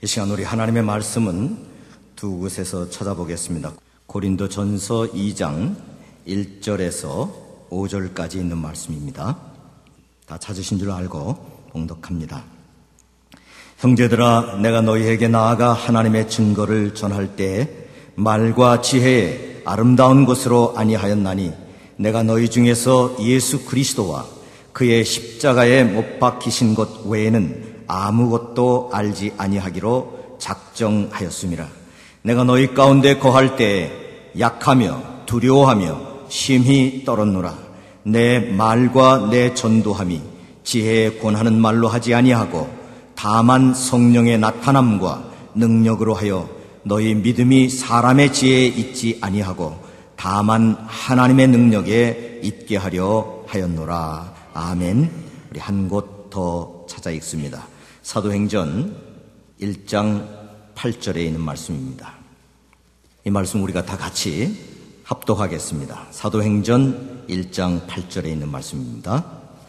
이 시간 우리 하나님의 말씀은 두 곳에서 찾아보겠습니다. 고린도전서 2장 1절에서 5절까지 있는 말씀입니다. 다 찾으신 줄 알고 봉독합니다. 형제들아, 내가 너희에게 나아가 하나님의 증거를 전할 때 말과 지혜에 아름다운 것으로 아니하였나니 내가 너희 중에서 예수 그리스도와 그의 십자가에 못 박히신 것 외에는 아무것도 알지 아니하기로 작정하였음이라. 내가 너희 가운데 거할 때 약하며 두려워하며 심히 떨었노라. 내 말과 내 전도함이 지혜에 권하는 말로 하지 아니하고 다만 성령의 나타남과 능력으로 하여 너희 믿음이 사람의 지혜에 있지 아니하고 다만 하나님의 능력에 있게 하려 하였노라. 아멘. 우리 한 곳 더 찾아 읽습니다. 사도행전 1장 8절에 있는 말씀입니다. 이 말씀 우리가 다 같이 합독하겠습니다. 사도행전 1장 8절에 있는 말씀입니다.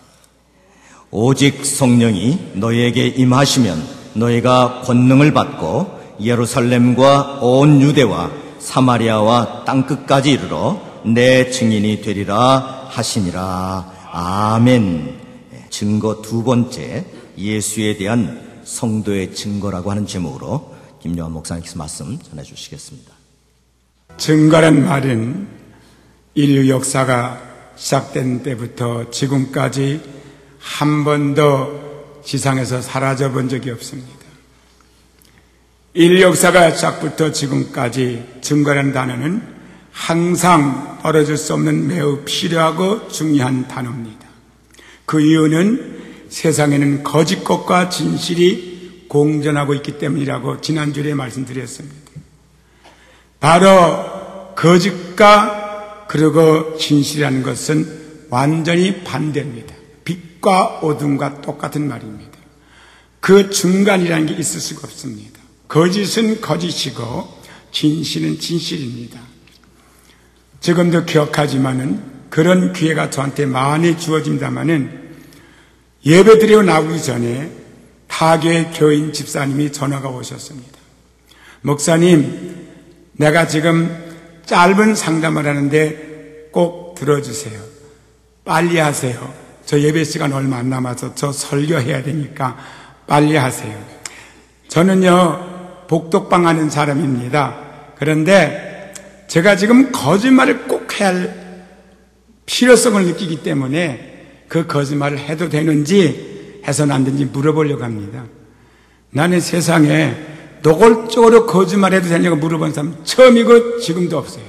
오직 성령이 너희에게 임하시면 너희가 권능을 받고 예루살렘과 온 유대와 사마리아와 땅끝까지 이르러 내 증인이 되리라 하시니라. 아멘. 증거 두 번째, 예수에 대한 성도의 증거라고 하는 제목으로 김요한 목사님께서 말씀 전해주시겠습니다. 증거란 말은 인류 역사가 시작된 때부터 지금까지 한 번도 지상에서 사라져 본 적이 없습니다. 인류 역사가 시작부터 지금까지 증거라는 단어는 항상 떨어질 수 없는 매우 필요하고 중요한 단어입니다. 그 이유는 세상에는 거짓것과 진실이 공존하고 있기 때문이라고 지난주에 말씀드렸습니다. 바로 거짓과 그리고 진실이라는 것은 완전히 반대입니다. 빛과 어둠과 똑같은 말입니다. 그 중간이라는 게 있을 수가 없습니다. 거짓은 거짓이고 진실은 진실입니다. 지금도 기억하지만은 그런 기회가 저한테 많이 주어진다마는 예배드리고 나오기 전에 타교의 교인 집사님이 전화가 오셨습니다. 목사님, 내가 지금 짧은 상담을 하는데 꼭 들어주세요. 빨리 하세요. 저 예배 시간 얼마 안 남아서 저 설교해야 되니까 빨리 하세요. 저는요, 복덕방 하는 사람입니다. 그런데 제가 지금 거짓말을 꼭 해야 할 필요성을 느끼기 때문에 그 거짓말을 해도 되는지 해서는 안 되는지 물어보려고 합니다. 나는 세상에 노골적으로 거짓말해도 되냐고 물어본 사람 처음이고 지금도 없어요.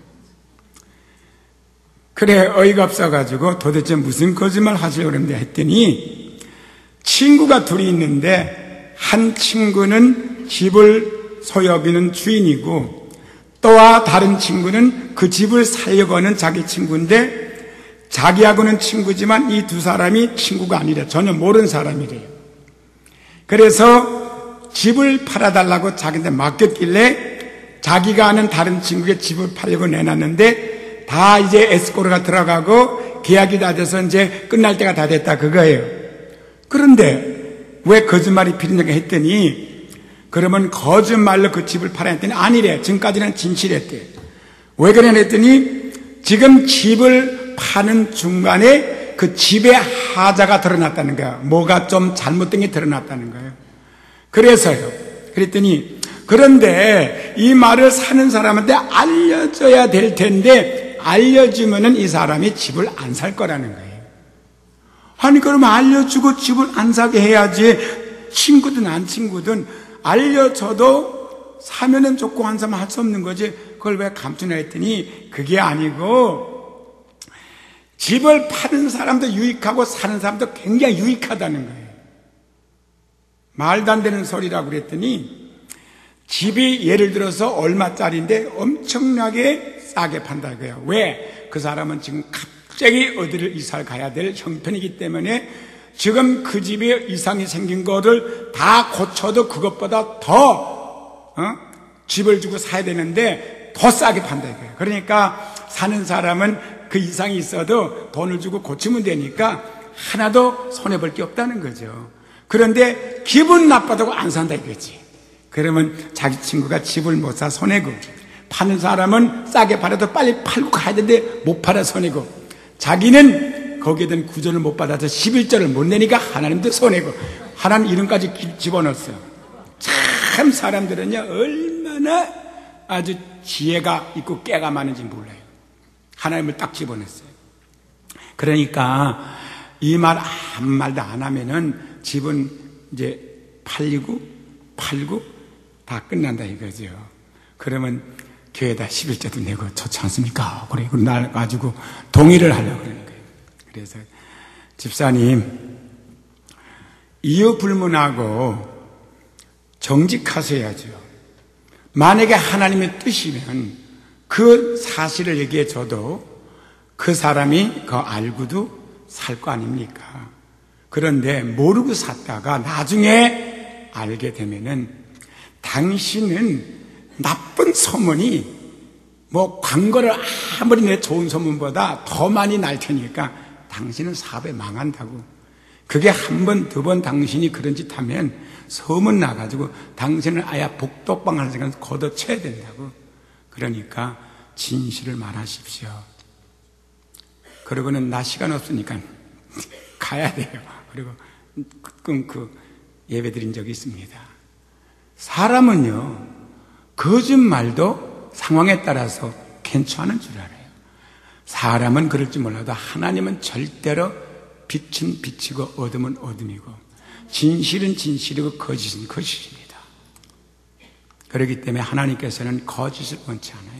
그래 어이가 없어가지고 도대체 무슨 거짓말 하시려고 그러는데 했더니 친구가 둘이 있는데 한 친구는 집을 소유하는 주인이고 또한 다른 친구는 그 집을 살려고 하는 자기 친구인데 자기하고는 친구지만 이 두 사람이 친구가 아니래. 전혀 모르는 사람이래요. 그래서 집을 팔아달라고 자기한테 맡겼길래 자기가 아는 다른 친구에게 집을 팔려고 내놨는데 다 이제 에스코르가 들어가고 계약이 다 돼서 이제 끝날 때가 다 됐다 그거예요. 그런데 왜 거짓말이 필요하냐고 했더니 그러면 거짓말로 그 집을 팔아야 했더니 아니래. 지금까지는 진실했대. 왜 그래 했더니 지금 집을 파는 중간에 그 집의 하자가 드러났다는 거야. 뭐가 좀 잘못된 게 드러났다는 거예요. 그래서요. 그랬더니 그런데 이 말을 사는 사람한테 알려줘야 될 텐데 알려주면은 이 사람이 집을 안 살 거라는 거예요. 아니 그러면 알려주고 집을 안 사게 해야지. 친구든 안 친구든 알려줘도 사면은 좋고 한 사람 할 수 없는 거지. 그걸 왜 감추냐 했더니 그게 아니고 집을 파는 사람도 유익하고 사는 사람도 굉장히 유익하다는 거예요. 말도 안 되는 소리라고 그랬더니 집이 예를 들어서 얼마짜리인데 엄청나게 싸게 판다 그래요. 왜? 그 사람은 지금 갑자기 어디를 이사를 가야 될 형편이기 때문에 지금 그 집에 이상이 생긴 거를 다 고쳐도 그것보다 더 집을 주고 사야 되는데 더 싸게 판다 이거예요. 그러니까 사는 사람은 그 이상이 있어도 돈을 주고 고치면 되니까 하나도 손해볼 게 없다는 거죠. 그런데 기분 나빠도 안 산다 이거지. 그러면 자기 친구가 집을 못 사 손해고, 파는 사람은 싸게 팔아도 빨리 팔고 가야 되는데 못 팔아 손해고, 자기는 거기에 대한 구조를 못 받아서 11절을 못 내니까 하나님도 손해고, 하나님 이름까지 집어넣었어요. 참 사람들은요 얼마나 아주 지혜가 있고 깨가 많은지 몰라요. 하나님을 딱 집어넣었어요. 그러니까 이 말 아무 말도 안 하면은 집은 이제 팔고 다 끝난다 이거죠. 그러면 교회에다 11조도 내고 좋지 않습니까? 그리고 날 가지고 동의를 하려고 그러는 거예요. 그래서 집사님, 이유 불문하고 정직하셔야죠. 만약에 하나님의 뜻이면 그 사실을 얘기해 줘도 그 사람이 그거 알고도 살 거 아닙니까? 그런데 모르고 샀다가 나중에 알게 되면은 당신은 나쁜 소문이 뭐 광고를 아무리 내 좋은 소문보다 더 많이 날 테니까 당신은 사업에 망한다고. 그게 한 번, 두 번 당신이 그런 짓 하면 소문 나가지고 당신은 아예 복덕방 하는 생각에서 걷어쳐야 된다고. 그러니까 진실을 말하십시오. 그러고는 나 시간 없으니까 가야 돼요. 그리고 끊고 예배 드린 적이 있습니다. 사람은요, 거짓말도 상황에 따라서 괜찮은 줄 알아요. 사람은 그럴지 몰라도 하나님은 절대로 빛은 빛이고 어둠은 어둠이고 진실은 진실이고 거짓은 거짓입니다. 그렇기 때문에 하나님께서는 거짓을 원치 않아요.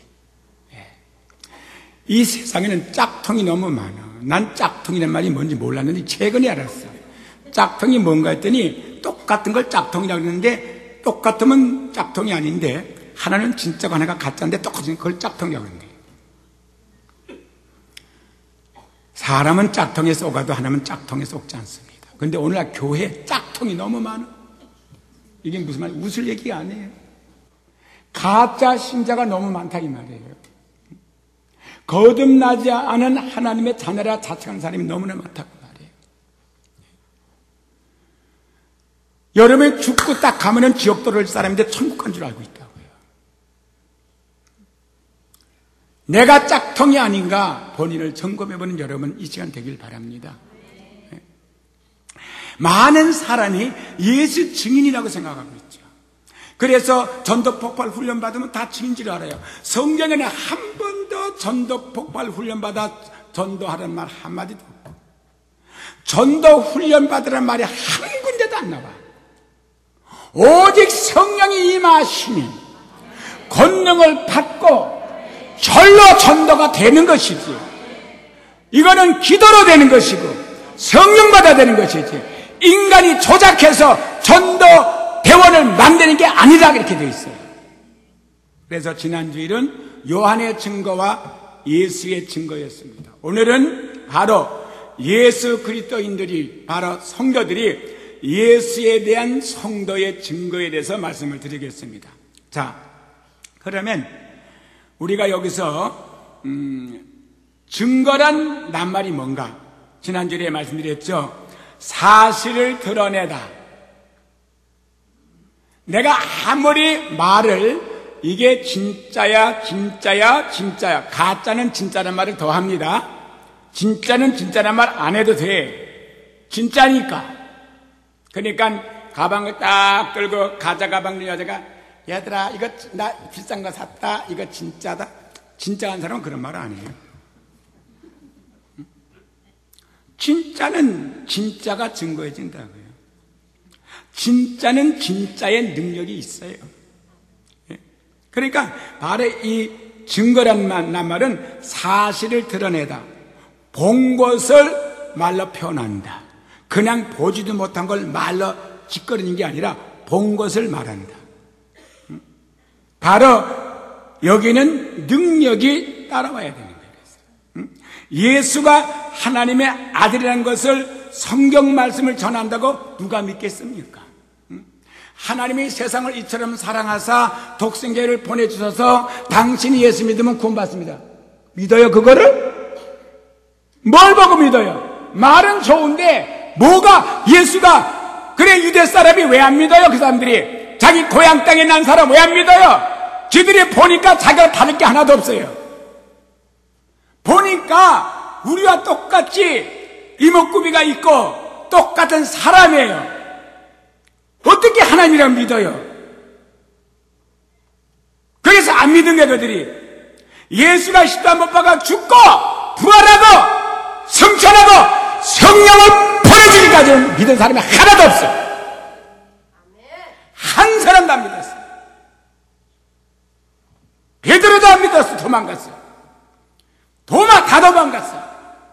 이 세상에는 짝퉁이 너무 많아. 난 짝퉁이라는 말이 뭔지 몰랐는데 최근에 알았어. 짝퉁이 뭔가 했더니 똑같은 걸 짝퉁이라고 했는데 똑같으면 짝퉁이 아닌데 하나는 진짜고 하나가 가짜인데 똑같은 걸 짝퉁이라고 했는데, 사람은 짝퉁에 쏘가도 하나는 짝퉁에 쏘지 않습니다. 그런데 오늘날 교회에 짝퉁이 너무 많아. 이게 무슨 말이에요? 웃을 얘기가 아니에요. 가짜 신자가 너무 많다 이 말이에요. 거듭나지 않은 하나님의 자녀라 자책하는 사람이 너무나 많다고 말이에요. 여러분이 죽고 딱 가면은 지옥 들어올 사람인데 천국 간 줄 알고 있다고요. 내가 짝퉁이 아닌가 본인을 점검해보는 여러분 이 시간 되길 바랍니다. 많은 사람이 예수 증인이라고 생각하고 있죠. 그래서 전도 폭발 훈련 받으면 다 증인 줄 알아요. 성경에는 한 번도 전도 폭발 훈련 받아 전도하라는 말 한마디도 없고, 전도 훈련 받으라는 말이 한 군데도 안 나와. 오직 성령이 임하시니 권능을 받고 절로 전도가 되는 것이지, 이거는 기도로 되는 것이고 성령 받아 되는 것이지 인간이 조작해서 전도 대원을 만드는 게 아니라 그렇게 되어 있어요. 그래서 지난주일은 요한의 증거와 예수의 증거였습니다. 오늘은 바로 예수 그리스도인들이, 바로 성도들이 예수에 대한 성도의 증거에 대해서 말씀을 드리겠습니다. 자, 그러면 우리가 여기서 증거란 낱말이 뭔가? 지난주에 말씀드렸죠. 사실을 드러내다. 내가 아무리 말을 이게 진짜야 가짜는 진짜란 말을 더 합니다. 진짜는 진짜란 말 안 해도 돼. 진짜니까. 그러니까 가방을 딱 들고 가짜 가방 든 여자가 얘들아 이거 나 비싼 거 샀다, 이거 진짜다. 진짜한 사람은 그런 말 안 해요. 진짜는 진짜가 증거해진다고요. 진짜는 진짜의 능력이 있어요. 그러니까 바로 이 증거란 말은 사실을 드러내다, 본 것을 말로 표현한다. 그냥 보지도 못한 걸 말로 짓거리는 게 아니라 본 것을 말한다. 바로 여기는 능력이 따라와야 되는 거예요. 예수가 하나님의 아들이라는 것을 성경 말씀을 전한다고 누가 믿겠습니까? 하나님이 세상을 이처럼 사랑하사 독생자를 보내주셔서 당신이 예수 믿으면 구원받습니다. 믿어요 그거를? 뭘 보고 믿어요? 말은 좋은데 뭐가 예수가, 그래 유대 사람이 왜 안 믿어요? 그 사람들이 자기 고향 땅에 난 사람 왜 안 믿어요? 지들이 보니까 자기가 다를 게 하나도 없어요. 보니까 우리와 똑같이 이목구비가 있고 똑같은 사람이에요. 어떻게 하나님이라고 믿어요? 그래서 안 믿은 게 그들이 예수가 십자가 못 박아 죽고 부활하고 성천하고 성령을 보내주기까지는 믿은 사람이 하나도 없어. 한 사람도 안 믿었어. 베드로도 안 믿었어. 도망갔어. 도마 다 도망갔어.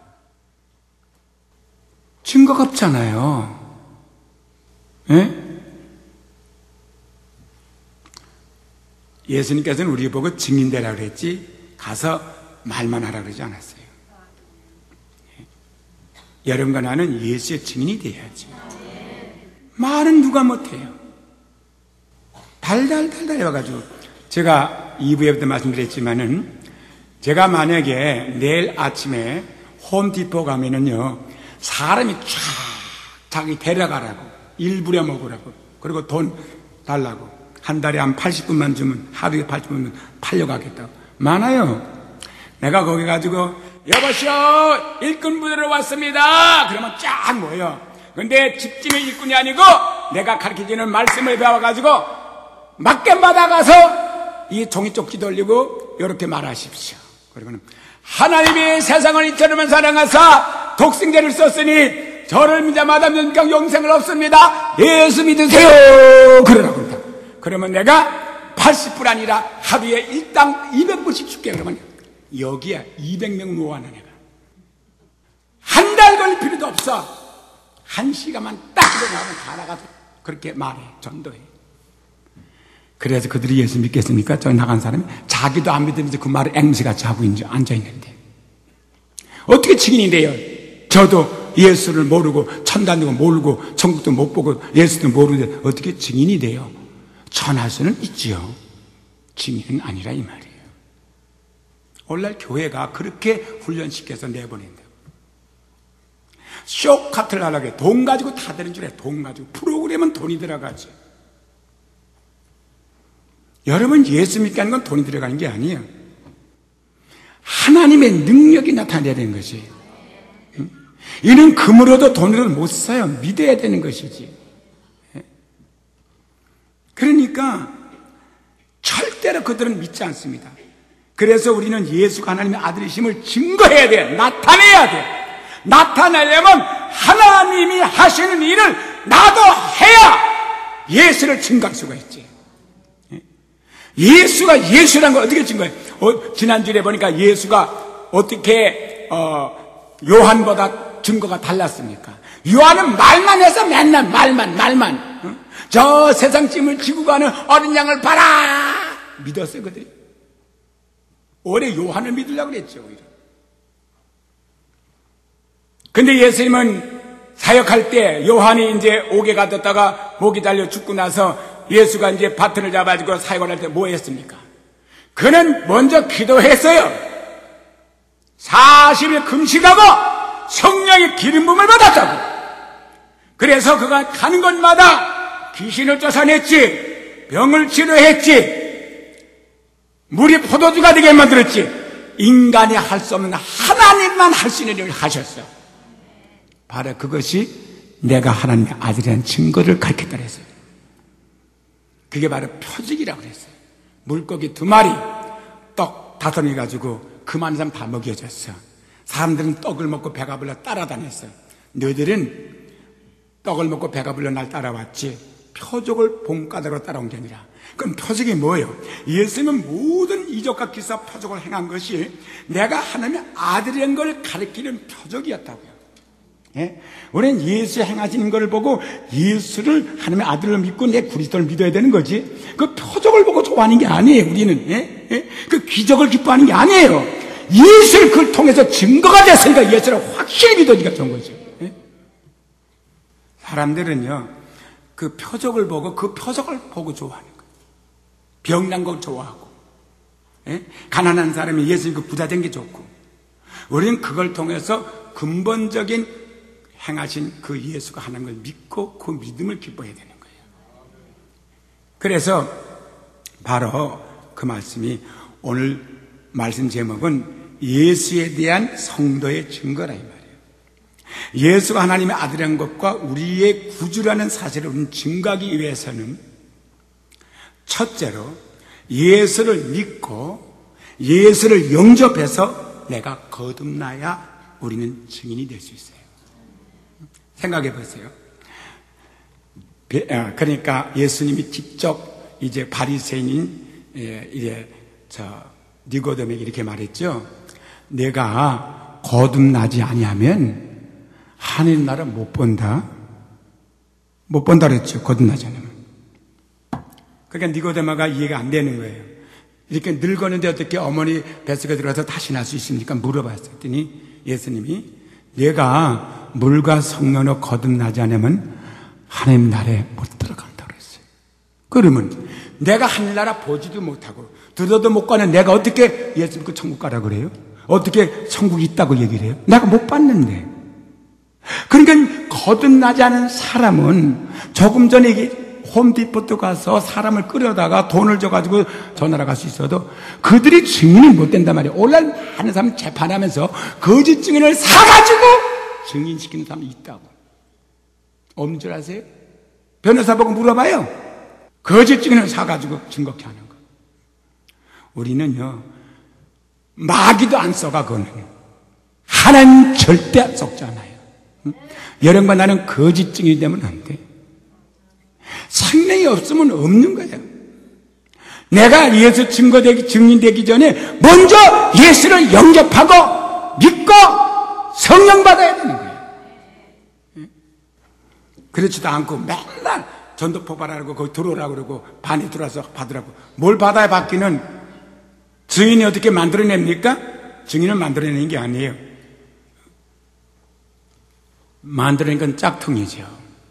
증거가 없잖아요. 예? 예수님께서는 우리 보고 증인되라고 그랬지 가서 말만 하라고 그러지 않았어요. 여러분과 나는 예수의 증인이 돼야지. 말은 누가 못해요. 달달달달 해가지고 제가 2부에부터 말씀드렸지만은 제가 만약에 내일 아침에 홈디포 가면은요 사람이 쫙 자기 데려가라고 일 부려먹으라고 그리고 돈 달라고 한 달에 한 80분만 주면 하루에 80분만 팔려가겠다고 많아요. 내가 거기 가지고 여보시오 일꾼 부대로 왔습니다 그러면 쫙 모여. 근데 집집의 일꾼이 아니고 내가 가르쳐주는 말씀을 배워가지고 맞게 받아가서 이 종이쪽지 돌리고 이렇게 말하십시오. 그러고는 하나님이 세상을 이처럼 사랑하사 독생자를 썼으니 저를 믿는 자마다 영생을 얻습니다. 예수 믿으세요. 그러라고 합니다. 그러면 내가 80불 아니라 하루에 일당 200불씩 줄게. 그러면 여기에 200명 모아놔. 내가 한 달 걸릴 필요도 없어. 한 시간만 딱 일어나면 다 나가서 그렇게 말해. 전도해. 그래서 그들이 예수 믿겠습니까? 저 나간 사람이 자기도 안 믿으면서 그 말을 앵무새같이 하고 앉아있는데 어떻게 증인이 돼요? 저도 예수를 모르고 천단도 모르고 천국도 못 보고 예수도 모르는데 어떻게 증인이 돼요? 전할 수는 있지요. 증인은 아니라 이 말이에요. 오늘날 교회가 그렇게 훈련시켜서 내보낸다. 쇼카트를 하려고 해. 돈 가지고 다 되는 줄 해. 돈 가지고. 프로그램은 돈이 들어가지. 여러분 예수 믿게 하는 건 돈이 들어가는 게 아니에요. 하나님의 능력이 나타나야 되는 것이. 이는 금으로도 돈으로도 못 사요. 믿어야 되는 것이지. 그러니까 절대로 그들은 믿지 않습니다. 그래서 우리는 예수가 하나님의 아들이심을 증거해야 돼요. 나타내야 돼요. 나타내려면 하나님이 하시는 일을 나도 해야 예수를 증거할 수가 있지. 예수가 예수라는 걸 어떻게 증거해? 지난주에 보니까 예수가 어떻게 요한보다 증거가 달랐습니까? 요한은 말만 해서 맨날 말만 저 세상 짐을 지고 가는 어린 양을 봐라 믿었어요. 그들이 오히려 요한을 믿으려고 그랬죠. 오히려. 근데 예수님은 사역할 때 요한이 이제 옥에 가뒀다가 목이 달려 죽고 나서 예수가 이제 바튼을 잡아가지고 사역을 할 때 뭐 했습니까? 그는 먼저 기도했어요. 40일 금식하고 성령의 기름 부음을 받았다고. 그래서 그가 가는 곳마다 귀신을 쫓아냈지, 병을 치료했지, 물이 포도주가 되게 만들었지. 인간이 할 수 없는 하나님만 할 수 있는 일을 하셨어. 바로 그것이 내가 하나님의 아들이라는 증거를 가르쳤다 그랬어요. 그게 바로 표적이라고 그랬어요. 물고기 2마리, 떡 5개 가지고 그만 사람 다 먹여줬어. 사람들은 떡을 먹고 배가 불러 따라다녔어. 너희들은 떡을 먹고 배가 불러 날 따라왔지 표적을 본가대로 따라온 게 아니라. 그럼 표적이 뭐예요? 예수님은 모든 이적과 기사 표적을 행한 것이 내가 하나님의 아들인 걸 가리키는 표적이었다고요. 예? 우리는 예수 행하시는 걸 보고 예수를 하나님의 아들로 믿고 내 그리스도를 믿어야 되는 거지. 그 표적을 보고 좋아하는 게 아니에요. 우리는 그 기적을 기뻐하는 게 아니에요. 예수를 그걸 통해서 증거가 됐으니까 예수를 확실히 믿으니까 좋은 거죠. 예? 사람들은요 그 표적을 보고 좋아하는 거예요. 병난 거 좋아하고, 예? 가난한 사람이 예수님 그 부자 된 게 좋고, 우리는 그걸 통해서 근본적인 행하신 그 예수가 하나님을 믿고 그 믿음을 기뻐해야 되는 거예요. 그래서 바로 그 말씀이 오늘 말씀 제목은 예수에 대한 성도의 증거라 이 말이에요. 예수가 하나님의 아들이라는 것과 우리의 구주라는 사실을 우리는 증거하기 위해서는 첫째로 예수를 믿고 예수를 영접해서 내가 거듭나야 우리는 증인이 될 수 있어요. 생각해 보세요. 그러니까 예수님이 직접 이제 바리새인인 니고데모에게 이렇게 말했죠. 내가 거듭나지 아니하면 하나님 나라 못 본다. 못 본다 그랬죠. 거듭나지 않으면. 그러니까 니고데모가 이해가 안 되는 거예요. 이렇게 늙었는데 어떻게 어머니 뱃속에 들어가서 다시 날 수 있습니까? 물어봤더니 예수님이 내가 물과 성령으로 거듭나지 않으면 하나님 나라에 못 들어간다 그랬어요. 그러면 내가 하늘나라 보지도 못하고 들어도 못 가는 내가 어떻게 예수 믿고 천국 가라 그래요? 어떻게 천국이 있다고 얘기를 해요? 내가 못 봤는데. 그러니까 거듭나지 않은 사람은 조금 전에 홈디포트 가서 사람을 끌어다가 돈을 줘가지고 저 나라 갈 수 있어도 그들이 증인이 못 된단 말이에요. 오늘날 많은 사람 재판하면서 거짓 증인을 사가지고 증인시키는 사람이 있다고. 없는 줄 아세요? 변호사 보고 물어봐요. 거짓 증인을 사가지고 증거케 하는 거. 우리는요, 마귀도 안 써가, 그거는. 하나님 절대 안 썩잖아요. 여러분과 나는 거짓 증인이 되면 안 돼. 생명이 없으면 없는 거예요. 내가 예수 증인되기 전에 먼저 예수를 영접하고 믿고 성령 받아야 되는 거예요. 그렇지도 않고 맨날 전도 포발하라고 거기 들어오라고 그러고 반에 들어와서 받으라고. 뭘 받아야 받기는 증인이 어떻게 만들어냅니까? 증인을 만들어내는 게 아니에요. 만들어낸 건 짝퉁이죠.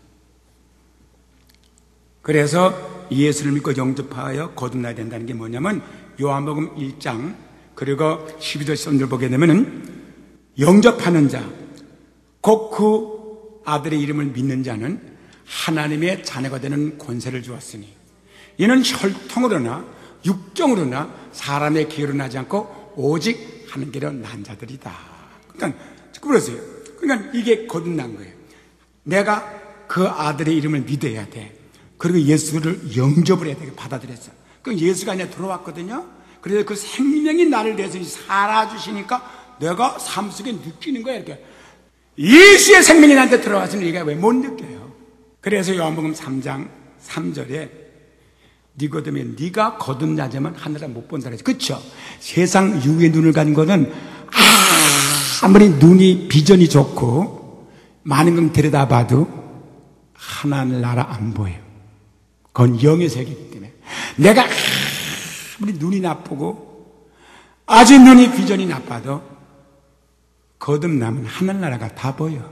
그래서 예수를 믿고 영접하여 거듭나야 된다는 게 뭐냐면 요한복음 1장 그리고 12절 13절 보게 되면은 영접하는 자, 곧 그 아들의 이름을 믿는 자는 하나님의 자녀가 되는 권세를 주었으니 이는 혈통으로나 육정으로나 사람의 기회로 나지 않고 오직 하나님께로 난 자들이다. 그러니까 그러세요. 그러니까 이게 거듭난 거예요. 내가 그 아들의 이름을 믿어야 돼. 그리고 예수를 영접을 해야 돼. 받아들였어. 그럼 예수가 이제 들어왔거든요. 그래서 그 생명이 나를 대해서 살아주시니까 내가 삶 속에 느끼는 거야. 이렇게 예수의 생명이 나한테 들어왔으니 네가 왜 못 느껴요? 그래서 요한복음 3장 3절에 니고데모에 네가 거듭나자면 하늘에 못 본다 그랬죠. 그렇죠? 세상 유의 눈을 가진 거는 아무리 눈이 비전이 좋고 많은 걸 들여다봐도 하나님 나라 안 보여요. 그건 영의 세계이기 때문에 내가 아무리 눈이 나쁘고 아주 눈이 비전이 나빠도 거듭나면 하늘나라가 다 보여.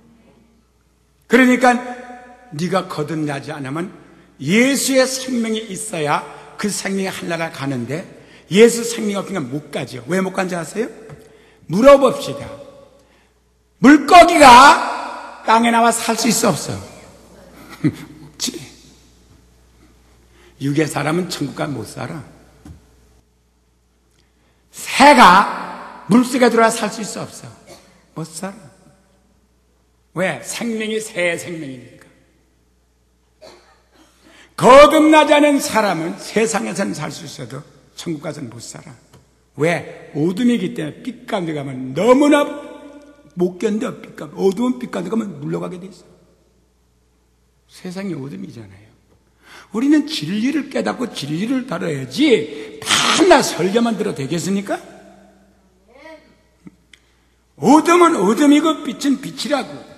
그러니까 네가 거듭나지 않으면 예수의 생명이 있어야 그 생명이 하늘나라 가는데 예수 생명이 없으면 못 가죠. 왜 못 간지 아세요? 물어봅시다. 물고기가 땅에 나와 살 수 있어 없어? 없지. 육의 사람은 천국 가면 못 살아. 새가 물속에 들어와 살 수 있어 없어? 못 살아. 왜? 생명이 새 생명이니까. 거듭나지 않은 사람은 세상에서는 살 수 있어도 천국 가서는 못 살아. 왜? 어둠이기 때문에 빛 가운데 가면 너무나 못 견뎌. 어두운 빛 가운데 가면 물러가게 돼 있어. 세상이 어둠이잖아요. 우리는 진리를 깨닫고 진리를 다뤄야지 맨날 설교만 들어도 되겠습니까? 어둠은 어둠이고 빛은 빛이라고.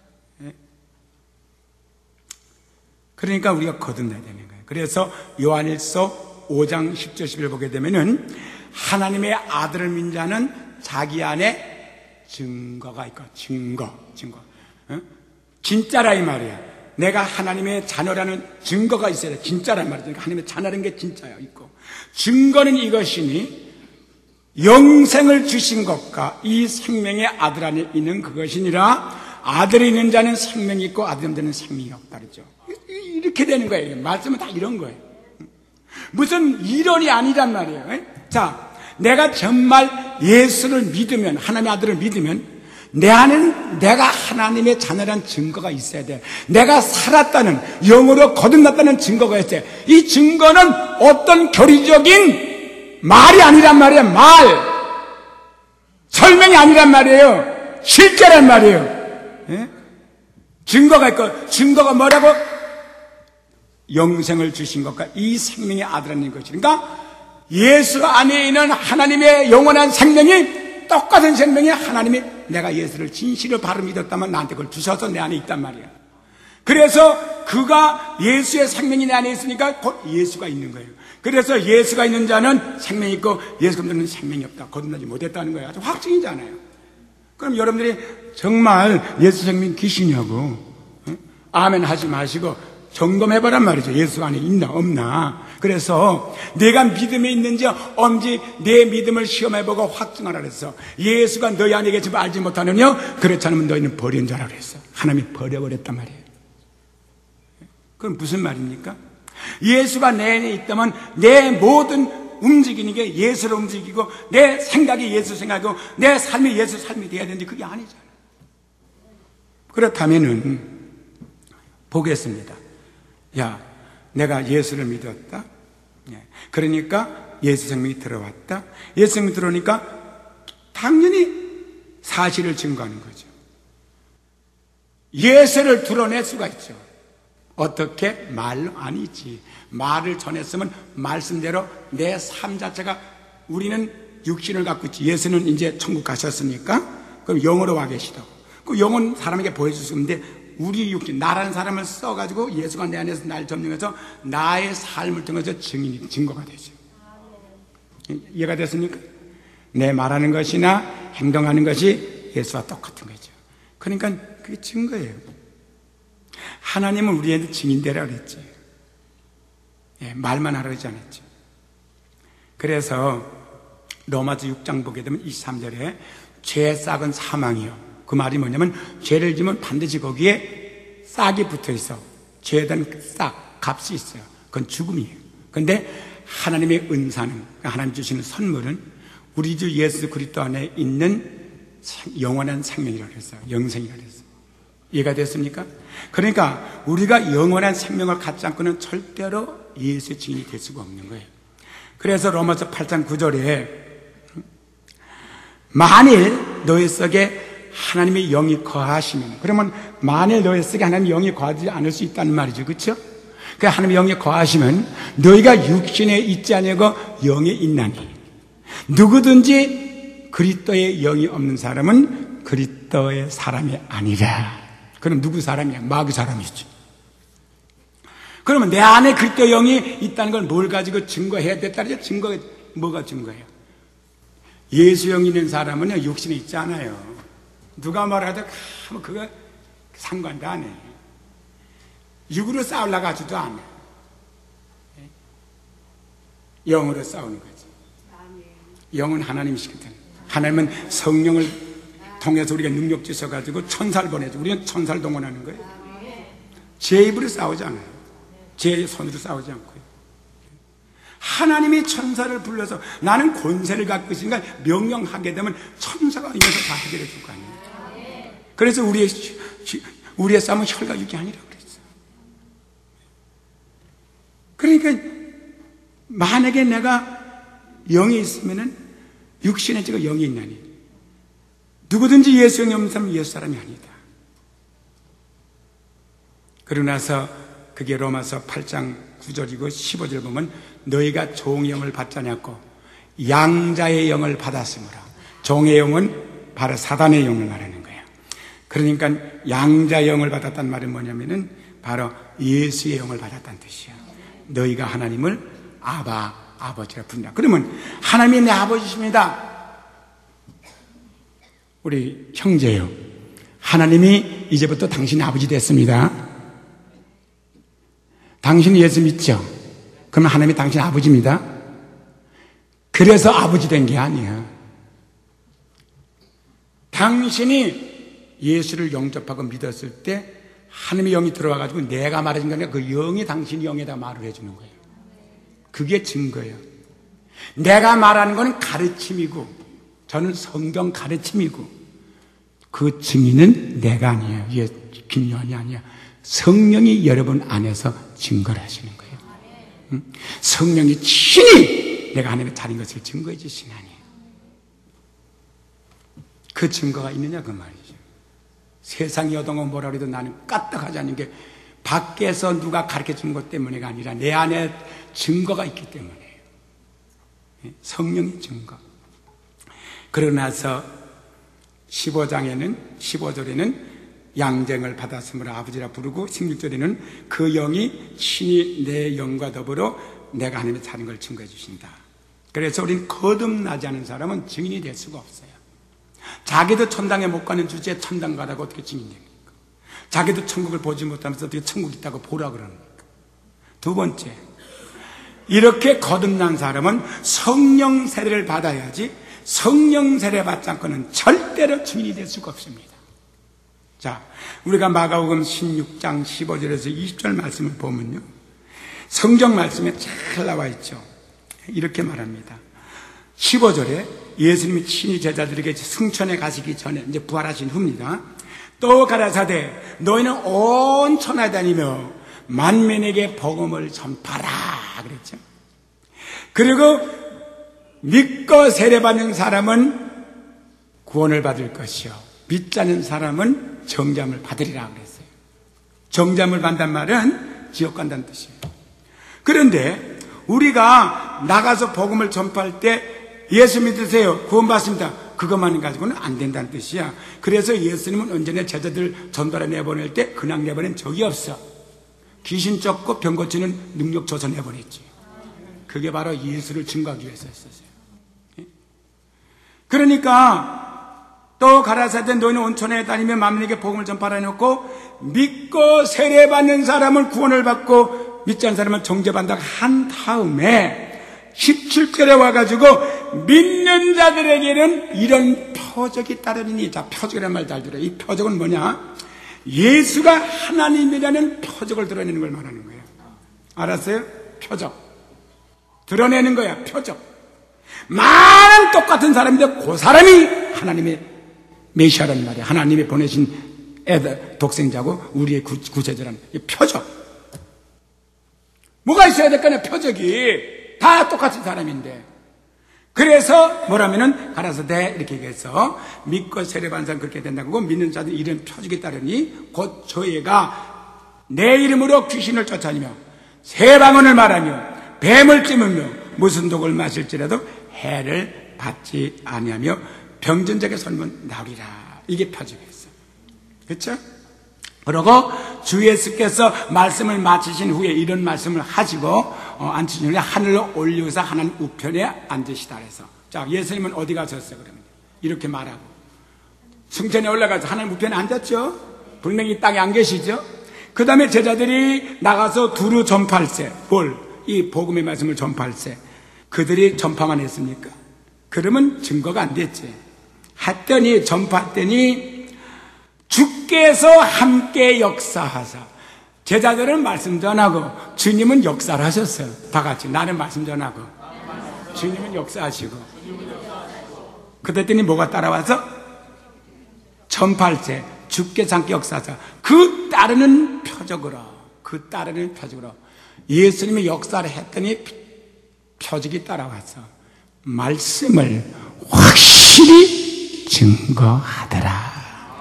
그러니까 우리가 거듭나야 되는 거예요. 그래서 요한일서 5장 10절 11절 보게 되면은 하나님의 아들을 믿는 자는 자기 안에 증거가 있고 증거 진짜라 이 말이야. 내가 하나님의 자녀라는 증거가 있어야 돼. 진짜란 말이야. 그러니까 하나님의 자녀라는 게 진짜야 있고 증거는 이것이니 영생을 주신 것과 이 생명의 아들 안에 있는 그것이니라. 아들이 있는 자는 생명이 있고 아들이 없는 자는 생명이 없다 그러죠. 이렇게 되는 거예요. 말씀은 다 이런 거예요. 무슨 이론이 아니란 말이에요. 자, 내가 정말 예수를 믿으면, 하나님의 아들을 믿으면 내 안에는 내가 하나님의 자녀라는 증거가 있어야 돼. 내가 살았다는, 영으로 거듭났다는 증거가 있어야 돼. 이 증거는 어떤 교리적인 말이 아니란 말이에요. 말. 설명이 아니란 말이에요. 실제란 말이에요. 예? 증거가 있고, 증거가 뭐라고? 영생을 주신 것과 이 생명의 아들이라는 것이. 그러니까 예수 안에 있는 하나님의 영원한 생명이 똑같은 생명이 하나님이 내가 예수를 진실을 바로 믿었다면 나한테 그걸 주셔서 내 안에 있단 말이야. 그래서 그가 예수의 생명이 내 안에 있으니까 곧 예수가 있는 거예요. 그래서 예수가 있는 자는 생명이 있고 예수가 없는 자는 생명이 없다. 거듭나지 못했다는 거예요. 아주 확증이잖아요. 그럼 여러분들이 정말 예수 생명 계시냐고 아멘 하지 마시고 점검해보란 말이죠. 예수 안에 있나 없나. 그래서 내가 믿음에 있는지 없는지 내 믿음을 시험해보고 확증하라 그랬어. 예수가 너희 안에 계시면 알지 못하느냐? 그렇지 않으면 너희는 버린 자라 그랬어. 하나님이 버려버렸단 말이에요. 그럼 무슨 말입니까? 예수가 내 안에 있다면 내 모든 움직이는 게 예수로 움직이고 내 생각이 예수 생각이고 내 삶이 예수 삶이 돼야 되는데 그게 아니잖아요. 그렇다면은 보겠습니다. 야, 내가 예수를 믿었다. 그러니까 예수 생명이 들어왔다. 예수 생명이 들어오니까 당연히 사실을 증거하는 거죠. 예수를 드러낼 수가 있죠. 어떻게? 말로 아니지. 말을 전했으면 말씀대로 내 삶 자체가 우리는 육신을 갖고 있지. 예수는 이제 천국 가셨으니까 그럼 영으로 와 계시다고. 그 영은 사람에게 보여줄 수 있는데 우리 육신, 나라는 사람을 써가지고 예수가 내 안에서 날 점령해서 나의 삶을 통해서 증거가 되죠. 이해가 됐습니까? 내 말하는 것이나 행동하는 것이 예수와 똑같은 거죠. 그러니까 그게 증거예요. 하나님은 우리한테 증인되라 그랬지. 말만 하라 그러지 않았지. 그래서 로마서 6장 보게 되면 23절에 죄 싹은 사망이요. 그 말이 뭐냐면 죄를 지면 반드시 거기에 싹이 붙어 있어. 죄에 대한 싹, 값이 있어요. 그건 죽음이에요. 그런데 하나님의 은사는, 하나님 주시는 선물은 우리 주 예수 그리스도 안에 있는 영원한 생명이라고 했어요. 영생이라고 했어요. 이해가 됐습니까? 그러니까 우리가 영원한 생명을 갖지 않고는 절대로 예수의 증인이 될 수가 없는 거예요. 그래서 로마서 8장 9절에 만일 너희 속에 하나님의 영이 거하시면, 그러면 만일 너희 속에 하나님의 영이 거하지 않을 수 있다는 말이죠. 그렇죠? 그 하나님의 영이 거하시면 너희가 육신에 있지 아니하고 영에 있나니 누구든지 그리스도의 영이 없는 사람은 그리스도의 사람이 아니라. 그럼 누구 사람이야? 마귀 사람이죠. 그러면 내 안에 그리스도의 영이 있다는 걸 뭘 가지고 증거해야 됐다죠? 증거가 뭐가 증거예요? 예수 영이 있는 사람은 육신에 있지 않아요. 누가 말하든 그거 상관도 안 해. 육으로 싸우려고 하지도 않아. 영으로 싸우는 거지. 영은 하나님이시거든. 하나님은 성령을 통해서 우리가 능력 주셔가지고 천사를 보내죠. 우리는 천사를 동원하는 거예요. 제 입으로 싸우지 않아요. 제 손으로 싸우지 않고요. 하나님이 천사를 불러서 나는 권세를 갖고 있으니까 명령하게 되면 천사가 임해서 다 해결해 줄 거 아니에요. 그래서 우리의 싸움은 혈과 육이 아니라고 그랬어요. 그러니까 만약에 내가 영이 있으면은 육신에 지금 영이 있나니 누구든지 예수 영이 없는 사람은 예수 사람이 아니다. 그러고 나서 그게 로마서 8장 9절이고 15절 보면 너희가 종의 영을 받지 않았고 양자의 영을 받았으므로. 종의 영은 바로 사단의 영을 말하는 거예요. 그러니까 양자의 영을 받았다는 말은 뭐냐면은 바로 예수의 영을 받았다는 뜻이야. 너희가 하나님을 아버지라 부른다. 그러면 하나님이 내 아버지십니다. 우리 형제요, 하나님이 이제부터 당신의 아버지 됐습니다. 당신이 예수 믿죠? 그러면 하나님이 당신 아버지입니다. 그래서 아버지 된 게 아니야. 당신이 예수를 영접하고 믿었을 때 하나님의 영이 들어와가지고 내가 말해준 게 아니라 그 영이 당신 영에다 말을 해주는 거예요. 그게 증거예요. 내가 말하는 거는 가르침이고 저는 성경 가르침이고 그 증인은 내가 아니에요. 이게 김요한이 아니야. 성령이 여러분 안에서 증거를 하시는 거예요. 응? 성령이 친히 내가 하나님의 자린 것을 증거해 주시는 아니에요. 그 증거가 있느냐 그 말이죠. 세상이 어떤 뭐라 그래도 나는 까딱하지 않는 게 밖에서 누가 가르쳐 주는 것 때문에가 아니라 내 안에 증거가 있기 때문이에요. 성령의 증거. 그러고 나서 15절에는 양쟁을 받았으므로 아버지라 부르고 16절에는 그 영이 친히 내 영과 더불어 내가 하나님의 자는 걸 증거해 주신다. 그래서 우리는 거듭나지 않은 사람은 증인이 될 수가 없어요. 자기도 천당에 못 가는 주제에 천당 가다가 어떻게 증인됩니까? 자기도 천국을 보지 못하면서 어떻게 천국 있다고 보라 그럽니까? 두 번째, 이렇게 거듭난 사람은 성령 세례를 받아야지 성령 세례 받지 않고는 절대로 증인이 될 수가 없습니다. 자, 우리가 마가복음 16장 15절에서 20절 말씀을 보면요, 성경 말씀에 잘 나와 있죠. 이렇게 말합니다. 15절에 예수님이 친히 제자들에게 승천에 가시기 전에 이제 부활하신 후입니다. 또 가라사대 너희는 온 천하에 다니며 만민에게 복음을 전파라 그랬죠. 그리고 믿고 세례받는 사람은 구원을 받을 것이요 믿지 않는 사람은 정잠을 받으리라 그랬어요. 정잠을 받는 말은 지옥 간다는 뜻이에요. 그런데 우리가 나가서 복음을 전파할 때 예수 믿으세요, 구원받습니다, 그것만 가지고는 안 된다는 뜻이야. 그래서 예수님은 언제나 제자들 전도에 내보낼 때 그냥 내보낸 적이 없어. 귀신 쫓고 병 고치는 능력 줘서 내보냈지. 그게 바로 예수를 증거하기 위해서였어요. 그러니까 또 가라사대 너희는 온천에 다니며 만민에게 복음을 전파하라 해놓고 믿고 세례받는 사람은 구원을 받고 믿지 않는 사람은 정죄받는다고 한 다음에 17절에 와가지고 믿는 자들에게는 이런 표적이 따르니, 자, 표적이라는 말 잘 들어요. 이 표적은 뭐냐? 예수가 하나님이라는 표적을 드러내는 걸 말하는 거예요. 알았어요? 표적. 드러내는 거야, 표적. 많은 똑같은 사람인데 그 사람이 하나님의 메시아라는 말이야. 하나님이 보내신 애들, 독생자고 우리의 구세주라는 이 표적. 뭐가 있어야 될 거 아니야, 표적이. 다 똑같은 사람인데. 그래서 뭐라면은 가라사대 이렇게 얘기해서 믿고 세례받는 사람 그렇게 된다고 믿는 자들 이런 표적이 따르니 곧 저희가 내 이름으로 귀신을 쫓아내며 새 방언을 말하며 뱀을 찜으며 무슨 독을 마실지라도 해를 받지 아니하며 병든 자에게 손은 나오리라. 이게 표적이었어. 그렇죠? 그러고 주 예수께서 말씀을 마치신 후에 이런 말씀을 하시고 앉으신 후에 하늘로 올리우사 하나님 우편에 앉으시다 그래서, 자, 예수님은 어디 가셨어요 그러면? 이렇게 말하고 승천에 올라가서 하나님 우편에 앉았죠. 분명히 땅에 안 계시죠. 그 다음에 제자들이 나가서 두루 전파할세, 이 복음의 말씀을 전파할세, 그들이 전파만 했습니까? 그러면 증거가 안 됐지. 했더니 전파했더니 주께서 함께 역사하사, 제자들은 말씀 전하고 주님은 역사를 하셨어요. 다 같이 나는 말씀 전하고 주님은 역사하시고. 그랬더니 뭐가 따라와서 전파할세 주께서 함께 역사하사, 그 따르는 표적으로 예수님이 역사를 했더니 표적이 따라와서 말씀을 확실히 증거하더라.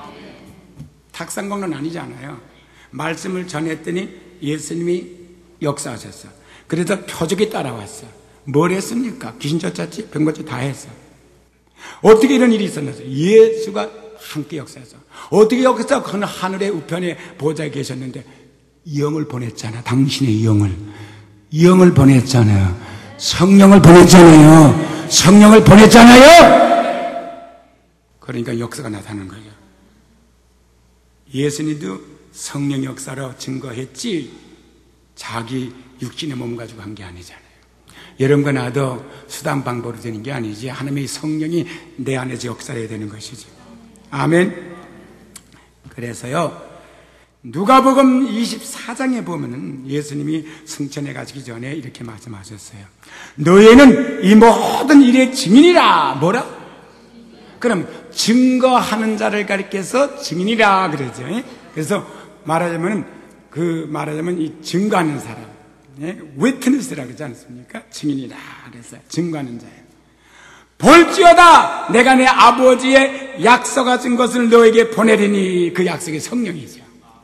탁상공론 아니잖아요. 말씀을 전했더니 예수님이 역사하셨어. 그래서 표적이 따라왔어. 뭘 했습니까? 귀신 쫓았지, 병 고치 다 했어. 어떻게 이런 일이 있었는지 예수가 함께 역사했어. 어떻게 역사했어? 그는 하늘의 우편에 보좌에 계셨는데 영을 보냈잖아. 당신의 영을 보냈잖아요. 성령을 보냈잖아요. 그러니까 역사가 나타나는 거예요. 예수님도 성령 역사로 증거했지 자기 육신의 몸 가지고 한 게 아니잖아요. 여러분과 나도 수단 방법으로 되는 게 아니지, 하나님의 성령이 내 안에서 역사해야 되는 것이지. 아멘. 그래서요, 누가복음 24장에 보면은 예수님이 승천해 가시기 전에 이렇게 말씀하셨어요. 너희는 이 모든 일의 증인이라. 뭐라? 그럼 증거하는 자를 가리켜서 증인이라 그러죠. 그래서 말하자면 이 증거하는 사람, witness라고 그러지 않습니까? 증인이라 그랬어요. 증거하는 자예요. 볼지어다 내가 내 아버지의 약속하신 것을 너에게 보내리니. 그 약속이 성령이죠.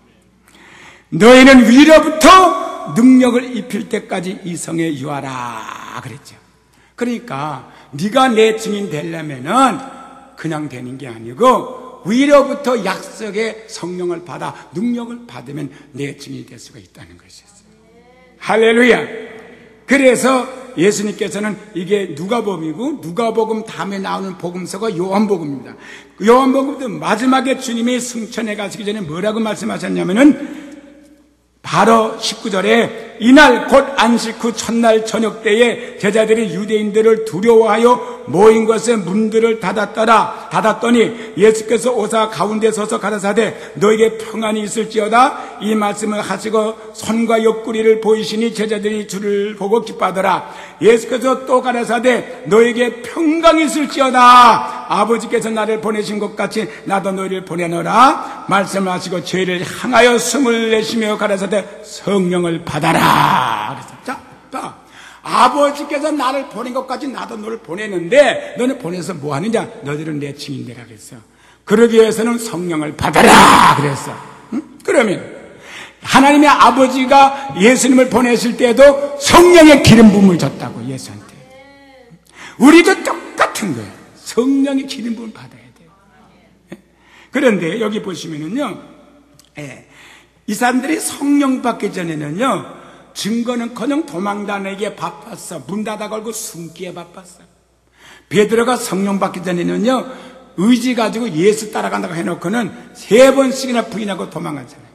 너희는 위로부터 능력을 입힐 때까지 이 성에 유하라 그랬죠. 그러니까 네가 내 증인 되려면은 그냥 되는 게 아니고 위로부터 약속의 성령을 받아 능력을 받으면 내 증인이 될 수가 있다는 것이었어요. 할렐루야. 그래서 예수님께서는 이게 누가복음이고 누가복음 다음에 나오는 복음서가 요한복음입니다. 요한복음도 마지막에 주님이 승천해 가시기 전에 뭐라고 말씀하셨냐면은 바로 19절에 이날 곧 안식 후 첫날 저녁 때에 제자들이 유대인들을 두려워하여 모인 것에 문들을 닫았더니 예수께서 오사 가운데 서서 가라사대 너에게 평안이 있을지어다. 이 말씀을 하시고 손과 옆구리를 보이시니 제자들이 주를 보고 기뻐하더라. 예수께서 또 가라사대 너에게 평강이 있을지어다. 아버지께서 나를 보내신 것 같이 나도 너희를 보내노라. 말씀하시고 저희를 향하여 숨을 내쉬며 가라사대 성령을 받아라. 그래서 자, 아버지께서 나를 보낸 것까지 나도 너를 보내는데 너는 보내서 뭐 하느냐? 너희들은 내 증인되라 그랬어. 그러기 위해서는 성령을 받아라 그랬어. 응? 그러면 하나님의 아버지가 예수님을 보내실 때도 성령의 기름 부음을 줬다고 예수한테. 우리도 똑같은 거예요. 성령의 기름 부음을 받아야 돼요. 그런데 여기 보시면은요, 이 사람들이 성령 받기 전에는요, 증거는커녕 도망다니기에 바빴어. 문 닫아 걸고 숨기에 바빴어. 베드로가 성령 받기 전에는요, 의지 가지고 예수 따라간다고 해놓고는 3번씩이나 부인하고 도망갔잖아요.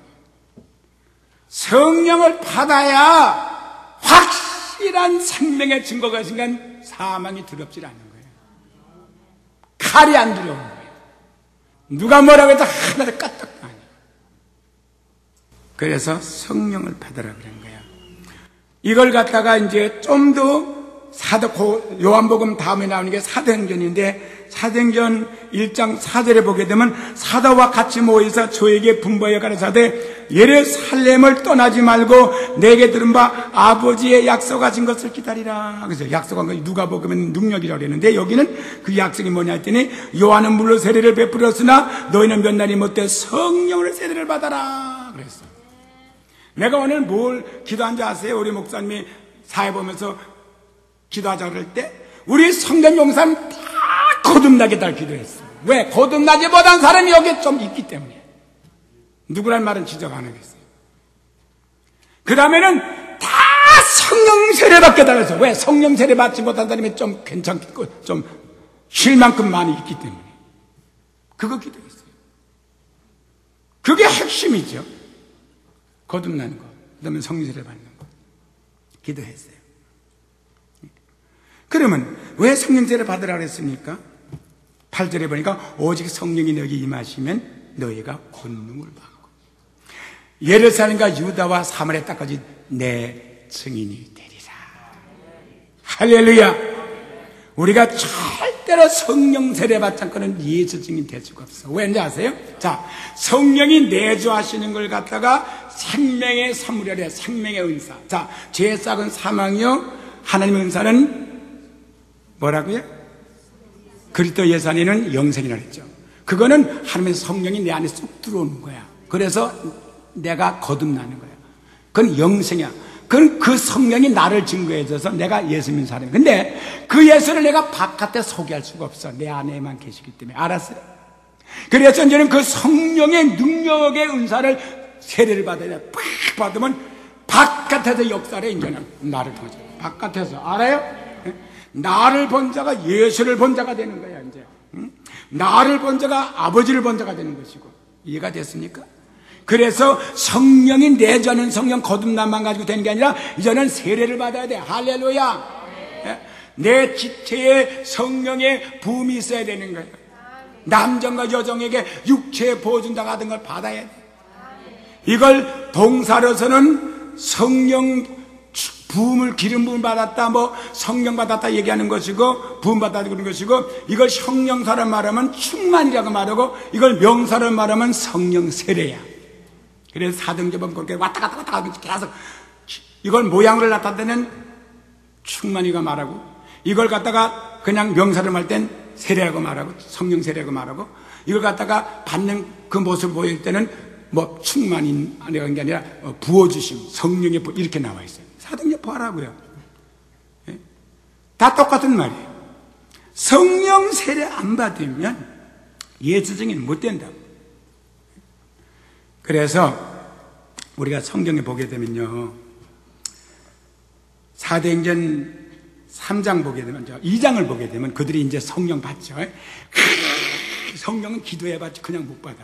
성령을 받아야 확실한 생명의 증거가 있으니까 사망이 두렵지 않는 거예요. 칼이 안 두려운 거예요. 누가 뭐라고 해도 하나도 까딱하니. 그래서 성령을 받으라 그런 거예요. 이걸 갖다가 이제 좀 더 요한복음 다음에 나오는 게 사도행전인데, 사도행전 1장 4절에 보게 되면 사도와 같이 모여서 저에게 분부하여 가라사대 예루살렘을 떠나지 말고 내게 들은 바 아버지의 약속하신 것을 기다리라. 그래서 약속한 거 누가복음은 능력이라고 그랬는데, 여기는 그 약속이 뭐냐 했더니 요한은 물로 세례를 베풀었으나 너희는 몇 날이 못돼 성령을 세례를 받아라 그랬어. 내가 오늘 뭘 기도한 줄 아세요? 우리 목사님이 사회 보면서 기도하자 그럴 때 우리 성전 용사는 다 거듭나게 달 기도했어. 왜? 거듭나지 못한 사람이 여기 좀 있기 때문에. 누구란 말은 지적 안 하겠어요. 그 다음에는 다 성령 세례 받게 달았어. 왜? 성령 세례 받지 못한 사람이 좀 괜찮고 좀 쉴 만큼 많이 있기 때문에. 그거 기도했어요. 그게 핵심이죠. 거듭나는 거, 그 다음에 성령세례 받는 거 기도했어요. 그러면 왜 성령세례 받으라 그랬습니까? 8절에 보니까 오직 성령이 너에게 임하시면 너희가 권능을 받고 예루살렘과 유다와 사마리아 땅까지 내 증인이 되리라. 할렐루야. 우리가 절대로 성령 세례 받지 않고는 예수 증인 될 수가 없어. 왠지 아세요? 자, 성령이 내주하시는 걸 갖다가 생명의 선물이래. 생명의 은사. 자, 죄의 싹은 사망이요, 하나님의 은사는 뭐라고요? 그리스도 예수 안에는 영생이라 그랬죠. 그거는 하나님의 성령이 내 안에 쏙 들어오는 거야. 그래서 내가 거듭나는 거야. 그건 영생이야. 그건 그 성령이 나를 증거해줘서 내가 예수 믿는 사람이야. 근데 그 예수를 내가 바깥에 소개할 수가 없어. 내 안에만 계시기 때문에. 알았어요? 그래서 이제는 그 성령의 능력의 은사를 세례를 받아야 돼. 팍 받으면 바깥에서 역사를 이제는 나를 통해서. 바깥에서. 알아요? 나를 본 자가 예수를 본 자가 되는 거야, 이제. 나를 본 자가 아버지를 본 자가 되는 것이고. 이해가 됐습니까? 그래서 성령이 내주하는 성령 거듭남만 가지고 되는 게 아니라 이제는 세례를 받아야 돼. 할렐루야. 내 지체에 성령의 부음이 있어야 되는 거예요. 남정과 여정에게 육체의 보존자가 된 걸 받아야 돼. 이걸 동사로서는 성령 부음을 기름 부음 받았다, 뭐 성령 받았다 얘기하는 것이고 부음 받았다 그런 것이고, 이걸 형용사로 말하면 충만이라고 말하고, 이걸 명사로 말하면 성령 세례야. 그래서 사도행전은 그렇게 왔다 갔다 하면서 계속 이걸 모양을 나타내는 충만이가 말하고, 이걸 갖다가 그냥 명사로 말 땐 세례라고 말하고, 성령 세례라고 말하고, 이걸 갖다가 받는 그 모습을 보일 때는 뭐 충만이라는 게 아니라 부어주심, 성령의 부, 이렇게 나와 있어요. 사도행전 보라고요. 다 똑같은 말이에요. 성령 세례 안 받으면 예수 증인 못 된다고. 그래서 우리가 성경에 보게 되면요, 사도행전 3장 보게 되면, 2장을 보게 되면 그들이 이제 성령 받죠. 성령은 기도해봤지 그냥 못 받아.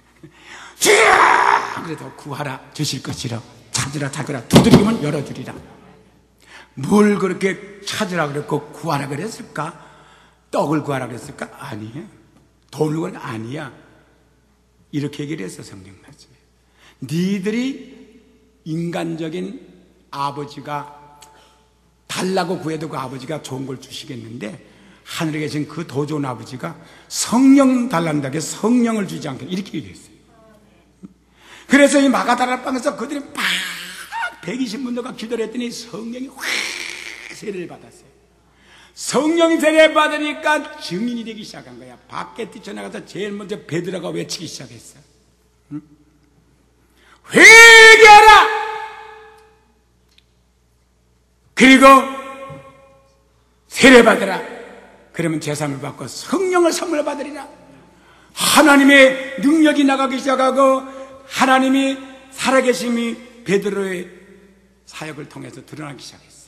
그래도 구하라 주실 것이라, 찾으라 두드리면 열어주리라. 뭘 그렇게 찾으라 그랬고 구하라 그랬을까? 떡을 구하라 그랬을까? 아니에요. 돈을 구하라? 아니야. 이렇게 얘기를 했어, 성경 말씀에. 니들이 인간적인 아버지가 달라고 구해도 그 아버지가 좋은 걸 주시겠는데, 하늘에 계신 그 더 좋은 아버지가 성령 달란다게 성령을 주지 않게, 이렇게 얘기했어요. 그래서 이 마가다라 방에서 그들이 막 120문도가 기도를 했더니 성령이 확 세례를 받았어요. 성령이 세례를 받으니까 증인이 되기 시작한 거야. 밖에 뛰쳐나가서 제일 먼저 베드로가 외치기 시작했어. 회개하라! 그리고 세례 받으라. 그러면 제사를 받고 성령을 선물 받으리라. 하나님의 능력이 나가기 시작하고, 하나님이 살아계심이 베드로의 사역을 통해서 드러나기 시작했어요.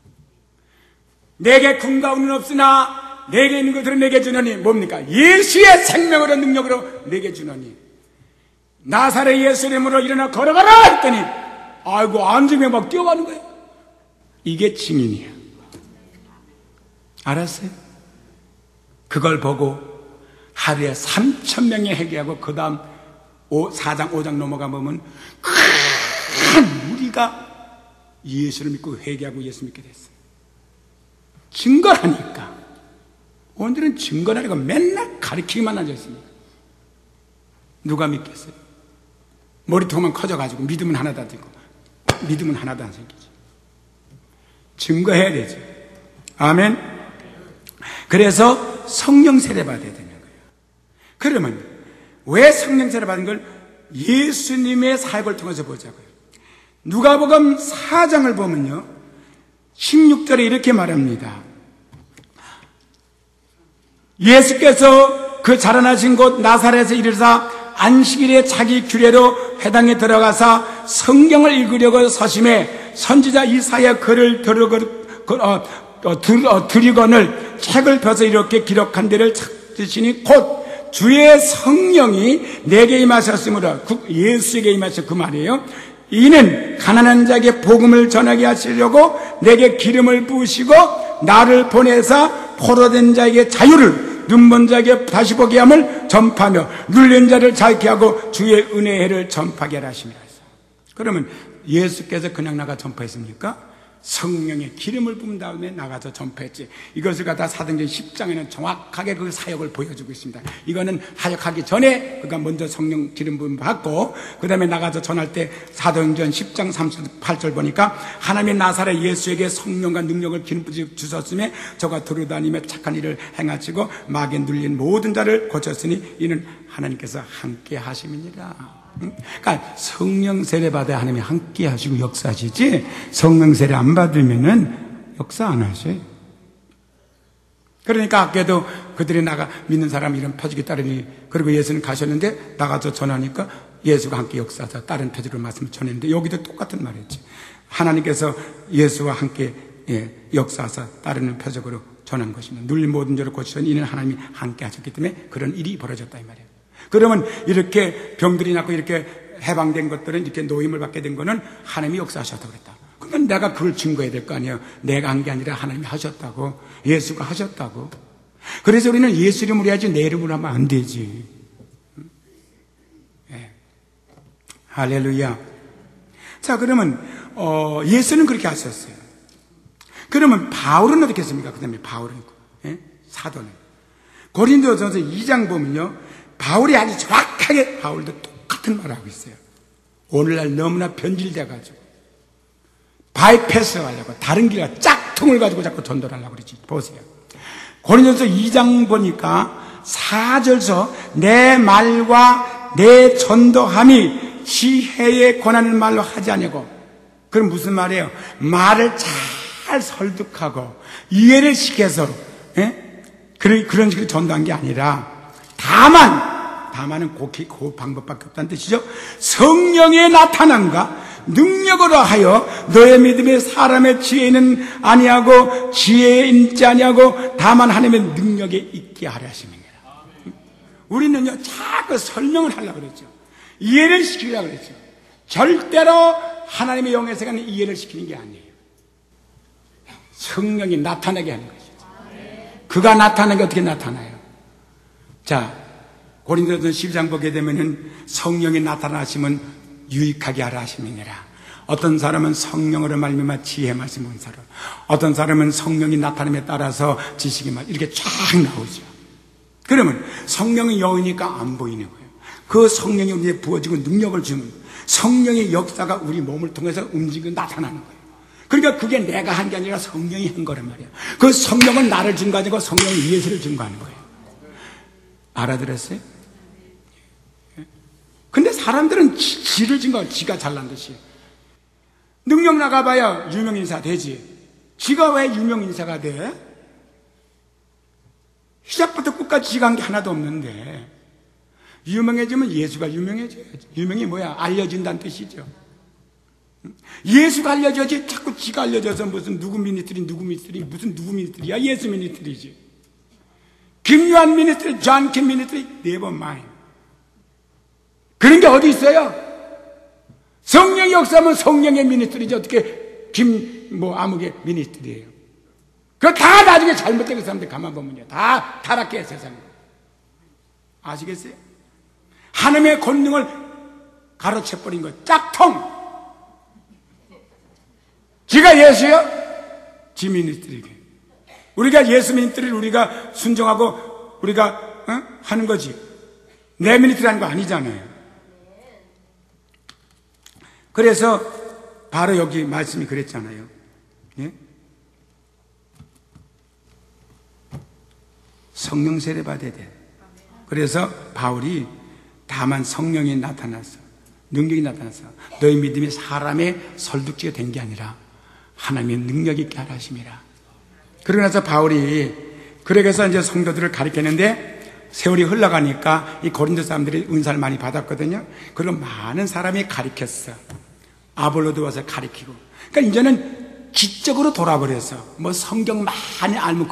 내게 궁과 운은 없으나 내게 있는 것들은 내게 주노니, 뭡니까? 예수의 생명으로 능력으로 내게 주노니, 나사렛 예수 이름으로 일어나 걸어가라 했더니 아이고 안중에 막 뛰어가는 거예요. 이게 증인이야. 알았어요? 그걸 보고 하루에 3,000명이 회개하고, 그 다음 4장 5장 넘어가 보면 큰 무리가 예수를 믿고 회개하고 예수 믿게 됐어요. 증거라니까. 오늘은 증거라니까 맨날 가르치기만 하셨습니다. 누가 믿겠어요? 머리통만 커져가지고 믿음은 하나도 안 되고 믿음은 하나도 안 생기지. 증거해야 되죠. 아멘. 그래서 성령 세례 받아야 되는 거예요. 그러면 왜 성령 세례 받은 걸 예수님의 사역을 통해서 보자고요. 누가복음 4장을 보면요, 16절에 이렇게 말합니다. 예수께서 그 자라나신 곳 나사렛에 이르사 안식일에 자기 규례로 회당에 들어가사 성경을 읽으려고 서심해 선지자 이사야 글을 드리거늘 책을 펴서 이렇게 기록한 데를 찾으시니 곧 주의 성령이 내게 임하셨으므로, 예수에게 임하셨, 그 말이에요. 이는 가난한 자에게 복음을 전하게 하시려고 내게 기름을 부으시고 나를 보내사 포로된 자에게 자유를, 눈먼 자에게 다시 보게 함을 전파하며 눌린 자를 자유케 하고 주의 은혜의 해를 전파하게 하심이라. 그러면 예수께서 그냥 나가 전파했습니까? 성령의 기름을 부은 다음에 나가서 전파했지. 이것을 갖다 사도행전 10장에는 정확하게 그 사역을 보여주고 있습니다. 이거는 사역하기 전에 그가 먼저 성령 기름 부음 받고 그 다음에 나가서 전할 때 사도행전 10장 38절 보니까 하나님의 나사렛 예수에게 성령과 능력을 기름 부어 주셨으며 저가 두루다니며 착한 일을 행하시고 마귀에 눌린 모든 자를 고쳤으니 이는 하나님께서 함께 하심이니라. 그러니까 성령 세례 받아야 하나님이 함께 하시고 역사하시지, 성령 세례 안 받으면은 역사 안 하셔요. 그러니까 아까도 그들이 나가 믿는 사람 이런 표적이 따르니, 그리고 예수는 가셨는데 나가서 전하니까 예수가 함께 역사하자 다른 표적으로 말씀을 전했는데, 여기도 똑같은 말이었지. 하나님께서 예수와 함께 역사하사 따르는 표적으로 전한 것입니다. 눌린 모든 죄를 고치시니 이는 하나님이 함께 하셨기 때문에 그런 일이 벌어졌다 이 말이에요. 그러면 이렇게 병들이 낫고 이렇게 해방된 것들은, 이렇게 노임을 받게 된 거는 하나님이 역사하셨다고 그랬다. 그러면 내가 그걸 증거해야 될 거 아니에요. 내가 한 게 아니라 하나님이 하셨다고, 예수가 하셨다고. 그래서 우리는 예수 이름으로 해야지 내 이름으로 하면 안 되지. 네. 할렐루야. 자, 그러면 예수는 그렇게 하셨어요. 그러면 바울은 어떻게 했습니까? 그 다음에 바울은, 사도는 고린도전서 2장 보면요, 바울이 아주 정확하게 바울도 똑같은 말을 하고 있어요. 오늘날 너무나 변질돼가지고 바이패스 하려고 다른 길과 짝퉁을 가지고 자꾸 전도를 하려고 그러지. 보세요. 고린도전서 2장 보니까 4절서 내 말과 내 전도함이 지혜의 권하는 말로 하지 아니고, 그럼 무슨 말이에요? 말을 잘 설득하고 이해를 시켜서 그런 식으로 전도한 게 아니라, 다만은 그 방법밖에 없다는 뜻이죠. 성령의 나타남과 능력으로 하여 너의 믿음의 사람의 지혜는 아니하고 지혜에 있지 아니하고 다만 하나님의 능력에 있게 하려 하심이니라. 우리는요 자꾸 설명을 하려고 그랬죠. 이해를 시키려고 그랬죠. 절대로 하나님의 영의 세계는 이해를 시키는 게 아니에요. 성령이 나타나게 하는 것이죠. 그가 나타나는 게 어떻게 나타나요? 자, 고린도전서 10장 보게 되면은 성령이 나타나시면 유익하게 하라 하심이니라. 어떤 사람은 성령으로 말미암아 지혜 말씀을 사람, 어떤 사람은 성령이 나타남에 따라서 지식의 말, 이렇게 쫙 나오죠. 그러면 성령의 영이니까 안 보이는 거예요. 그 성령이 우리에 부어지고 능력을 주면 성령의 역사가 우리 몸을 통해서 움직이고 나타나는 거예요. 그러니까 그게 내가 한 게 아니라 성령이 한 거란 말이에요. 그 성령은 나를 준 거 아니고 성령이 예수를 준 거 하는 거예요. 알아들었어요? 근데 사람들은 지를 준 거, 지가 잘난 듯이. 능력 나가봐야 유명인사 되지. 지가 왜 유명인사가 돼? 시작부터 끝까지 지가 한 게 하나도 없는데. 유명해지면 예수가 유명해져야지. 유명이 뭐야? 알려진다는 뜻이죠. 예수가 알려져야지. 자꾸 지가 알려져서 무슨 누구 미니스트리 무슨 누구 미니스트리야? 예수 미니스트리지. 김요한 미니스트리, 존 킴 미니스트리, 네버 마인. 그런 게 어디 있어요? 성령의 역사면 성령의 미니스트리지. 어떻게 아무개 미니스트리예요. 그거 다 나중에 잘못된 그 사람들 가만 보면요, 다 타락해 세상에. 아시겠어요? 하나님의 권능을 가로채버린 거 짝퉁. 지가 예수요? 지 미니스트리게. 우리가 예수 미니스트리를 우리가 순종하고 우리가 하는 거지. 내 미니스트리 하는 거 아니잖아요. 그래서 바로 여기 말씀이 그랬잖아요. 예? 성령 세례 받아야 돼. 그래서 바울이 다만 성령이 나타나서, 능력이 나타나서 너희 믿음이 사람의 설득지가 된 게 아니라 하나님의 능력이 있게 하라 하심이라. 그러고 나서 바울이 그래서 이제 성도들을 가르치는데, 세월이 흘러가니까 이 고린도 사람들이 은사를 많이 받았거든요. 그리고 많은 사람이 가르쳤어. 아볼로도 와서 가르치고. 그러니까 이제는 지적으로 돌아버려서 뭐 성경 많이 알면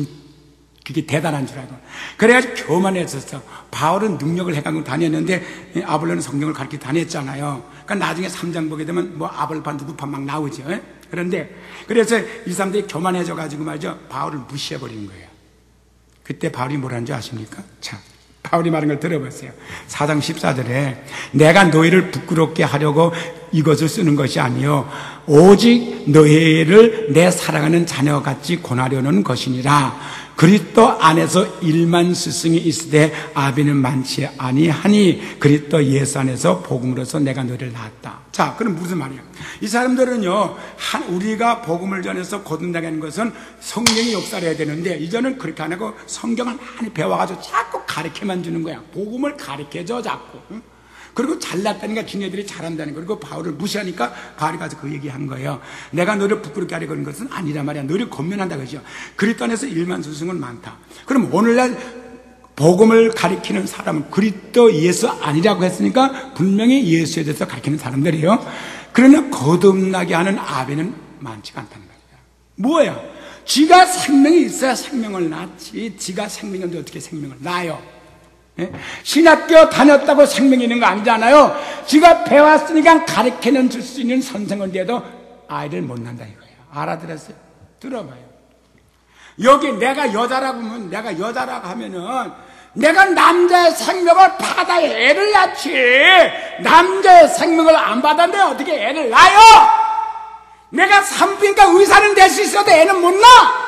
그게 대단한 줄 알고. 그래가지고 교만했었어. 바울은 능력을 해가지고 다녔는데 아볼로는 성경을 가르치고 다녔잖아요. 그러니까 나중에 3장 보게 되면 뭐 아볼파 누구파 막 나오죠. 그런데 그래서 이 사람들이 교만해져가지고 말이죠, 바울을 무시해버린 거예요. 그때 바울이 뭐라는 줄 아십니까? 자, 바울이 말한 걸 들어보세요. 4장 14절에 내가 너희를 부끄럽게 하려고 이것을 쓰는 것이 아니요 오직 너희를 내 사랑하는 자녀같이 권하려는 것이니라. 그리스도 안에서 1만 스승이 있으되 아비는 많지 아니하니 그리스도 예수 안에서 복음으로서 내가 너희를 낳았다. 자, 그럼 무슨 말이야? 이 사람들은요, 우리가 복음을 전해서 거듭나게 하는 것은 성령이 역사를 해야 되는데, 이제는 그렇게 안 하고 성경을 많이 배워가지고 자꾸 가르쳐만 주는 거야. 복음을 가르쳐줘 자꾸. 그리고 잘났다니까 지네들이 잘한다는 거. 그리고 바울을 무시하니까 바울이 가서 그 얘기한 거예요. 내가 너를 부끄럽게 하려고 하는 것은 아니란 말이야. 너를 권면한다 그러죠. 그리스도 안에서 1만 스승은 많다. 그럼 오늘날 복음을 가리키는 사람은 그리스도 예수 아니라고 했으니까 분명히 예수에 대해서 가리키는 사람들이에요. 그러나 거듭나게 하는 아비는 많지가 않다는 거야. 뭐야? 지가 생명이 있어야 생명을 낳지. 지가 생명이 없는데 어떻게 생명을 낳아요? 신학교 다녔다고 생명이 있는 거 아니잖아요. 지가 배웠으니까 가르쳐는 줄 수 있는 선생인데도 아이를 못 낳는다 이거예요. 알아들었어요? 들어봐요. 여기 내가 여자라고 하면은 내가 남자의 생명을 받아 애를 낳지, 남자의 생명을 안 받았는데 어떻게 애를 낳아요? 내가 산부인과 의사는 될 수 있어도 애는 못 낳아.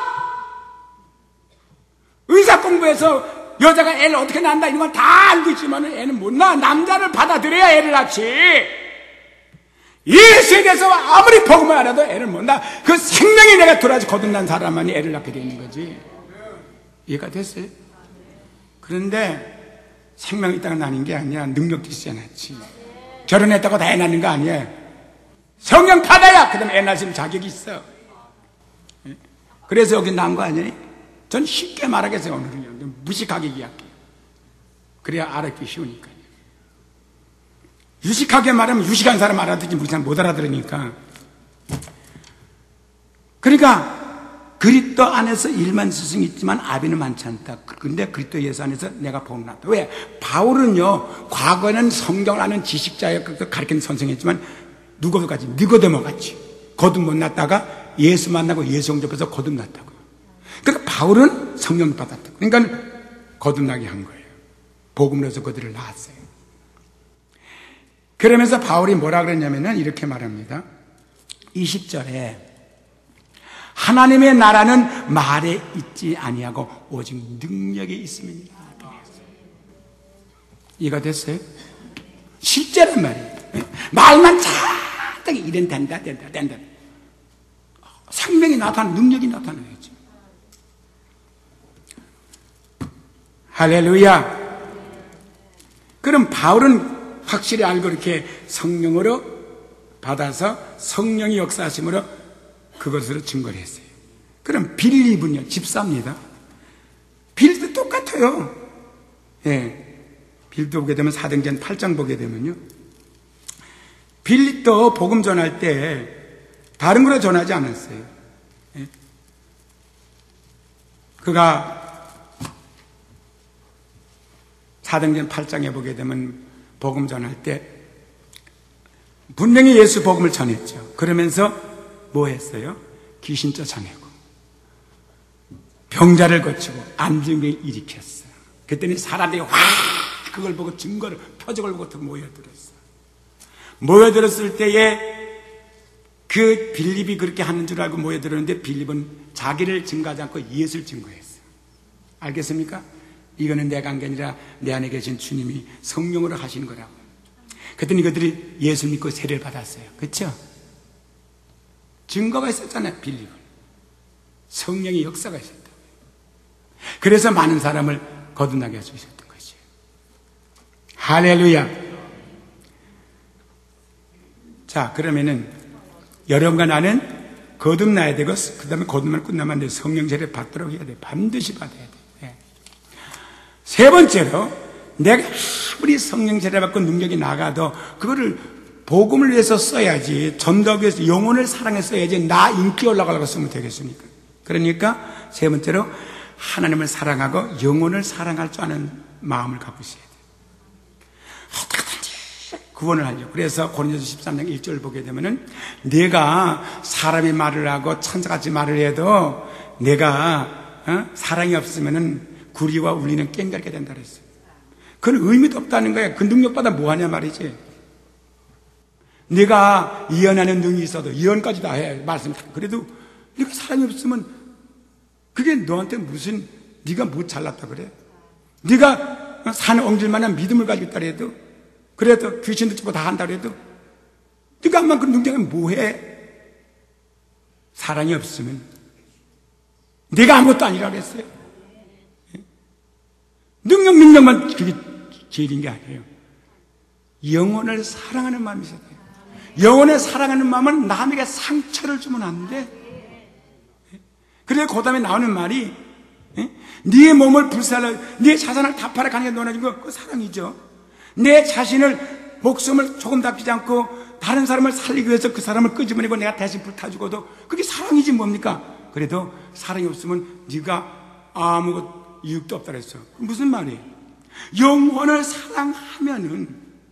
의사 공부해서 여자가 애를 어떻게 낳는다 이런 건 다 알고 있지만 애는 못 낳아. 남자를 받아들여야 애를 낳지. 예수에 대해서 아무리 복음을 알아도 애를 못 낳아. 그 생명이 내가 돌아서 거듭난 사람만이 애를 낳게 되는 거지. 이해가 됐어요? 그런데 생명이 있다가 나는 게 아니야. 능력도 있어야 낳지. 결혼했다고 다 애 낳는 거 아니야. 성령 받아야 그 다음에 애 낳을 자격이 있어. 그래서 여기 난 거 아니에요? 전 쉽게 말하겠어요. 오늘은요. 무식하게 이야기해요. 그래야 알아듣기 쉬우니까요. 유식하게 말하면 유식한 사람 알아듣지 무식한 못 알아들으니까. 그러니까 그리스도 안에서 일만 스승이 있지만 아비는 많지 않다. 근데 그리스도 예수 안에서 내가 복났다. 왜? 바울은요, 과거에는 성경을 아는 지식자였고 가르치는 선생이었지만 니고데모 같이 거듭 못 났다가 예수 만나고 예수 영접해서 거듭났다고요. 그러니까 바울은 성령을 받았다. 그러니까 거듭나게 한 거예요. 복음으로서 그들을 낳았어요. 그러면서 바울이 뭐라 그랬냐면은 이렇게 말합니다. 20절에 하나님의 나라는 말에 있지 아니하고 오직 능력에 있음이니라. 이해가 됐어요? 실제란 말이에요. 말만 잔뜩 이런 된다. 생명이 나타나는 능력이 나타나야지. 할렐루야. 그럼 바울은 확실히 알고 이렇게 성령으로 받아서 성령이 역사하심으로 그것으로 증거를 했어요. 그럼 빌립은요, 집사입니다. 빌립도 똑같아요. 예. 빌립도 보게 되면 사도행전 8장 보게 되면요. 빌립도 복음 전할 때 다른 거로 전하지 않았어요. 예. 그가 사도행전 8장에 보게 되면 복음 전할 때 분명히 예수 복음을 전했죠. 그러면서 뭐 했어요? 귀신 쫓아내고 병자를 고치고 안증을 일으켰어요. 그랬더니 사람들이 와 그걸 보고 증거를 표적을 보고 모여들었어요. 모여들었을 때에 그 빌립이 그렇게 하는 줄 알고 모여들었는데 빌립은 자기를 증거하지 않고 예수를 증거했어요. 알겠습니까? 이거는 내가 한 게 아니라 내 안에 계신 주님이 성령으로 하시는 거라고. 그랬더니 그들이 예수 믿고 세례를 받았어요. 그렇죠? 증거가 있었잖아요. 빌립은 성령의 역사가 있었다. 그래서 많은 사람을 거듭나게 할 수 있었던 것이에요. 할렐루야. 자, 그러면은 여러분과 나는 거듭나야 되고 그 다음에 거듭나면 끝나면 안 돼. 성령 세례 받도록 해야 돼. 반드시 받아야 돼. 세 번째로 내가 아무리 성령 세례 받고 능력이 나가도 그거를 복음을 위해서 써야지, 전도하기 위해서 영혼을 사랑해서 써야지 나 인기 올라가려고 쓰면 되겠습니까? 그러니까 세 번째로 하나님을 사랑하고 영혼을 사랑할 줄 아는 마음을 갖고 있어야 돼요. 어떻게든지 구원을 하려고. 그래서 고린도서 13장 1절 보게 되면은 내가 사람이 말을 하고 천사같이 말을 해도 내가 사랑이 없으면은 구리와 울리는 깽같게 된다 그랬어요. 그건 의미도 없다는 거예요. 그 능력보다 뭐하냐 말이지. 네가 예언하는 능이 있어도 예언까지 다 해 말씀. 그래도 네가 사랑이 없으면 그게 너한테 무슨 네가 뭐 잘났다 그래? 네가 산 엉질만한 믿음을 가지고 있다 그래도, 그래도 귀신도 쫓고 다 한다 그래도 네가 암만 그 능력은 뭐해? 사랑이 없으면 네가 아무것도 아니라 그랬어요. 능력만 그게 제일인 게 아니에요. 영혼을 사랑하는 마음이 있어야 돼요. 영혼을 사랑하는 마음은 남에게 상처를 주면 안 돼. 그래서 그 다음에 나오는 말이 네 몸을 불살라 네 자산을 다 팔아 가는 게 너나 준 거 그거 사랑이죠. 내 자신을 목숨을 조금 답지 않고 다른 사람을 살리기 위해서 그 사람을 끄집어내고 내가 대신 불타 죽어도 그게 사랑이지 뭡니까? 그래도 사랑이 없으면 네가 아무것도 이익도 없다 그랬어. 무슨 말이에요? 영혼을 사랑하면은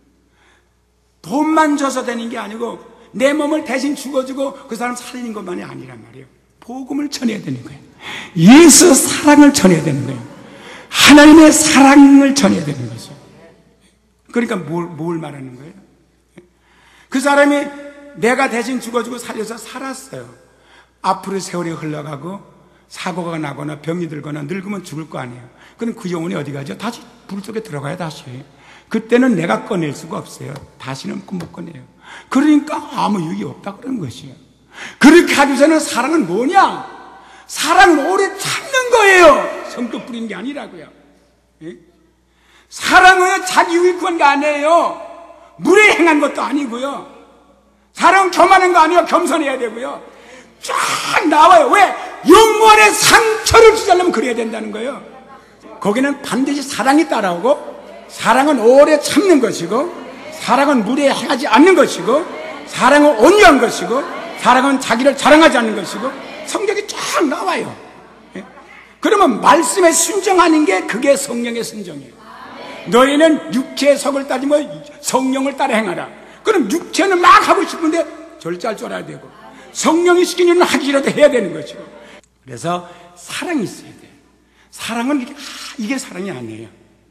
돈만 줘서 되는 게 아니고 내 몸을 대신 죽어주고 그 사람 살리는 것만이 아니란 말이에요. 복음을 전해야 되는 거예요. 예수 사랑을 전해야 되는 거예요. 하나님의 사랑을 전해야 되는 거죠. 그러니까 뭘 말하는 거예요? 그 사람이 내가 대신 죽어주고 살려서 살았어요. 앞으로 세월이 흘러가고 사고가 나거나 병이 들거나 늙으면 죽을 거 아니에요. 그럼 그 영혼이 어디 가죠? 다시 불 속에 들어가야 다시. 그때는 내가 꺼낼 수가 없어요. 다시는 못 꺼내요. 그러니까 아무 유익이 없다 그런 것이에요. 그렇게 하기 위해서는 사랑은 뭐냐? 사랑은 오래 참는 거예요. 성격 부리는 게 아니라고요. 예? 사랑은 자기 유익 구한 게 아니에요. 물에 행한 것도 아니고요. 사랑은 겸하는 거 아니에요. 겸손해야 되고요. 쫙 나와요. 왜? 영원의 상처를 주려면 그래야 된다는 거예요. 거기는 반드시 사랑이 따라오고, 사랑은 오래 참는 것이고, 사랑은 물에 행하지 않는 것이고, 사랑은 온유한 것이고, 사랑은 자기를 자랑하지 않는 것이고, 성격이 쫙 나와요. 예? 그러면 말씀에 순종하는 게 그게 성령의 순종이에요. 너희는 육체의 속을 따지면 성령을 따라 행하라. 그럼 육체는 막 하고 싶은데 절제할 줄 알아야 되고, 성령이 시키는 일은 하기 싫어도 해야 되는 것이고. 그래서 사랑이 있어야 돼요. 사랑은 이게 사랑이 아니에요.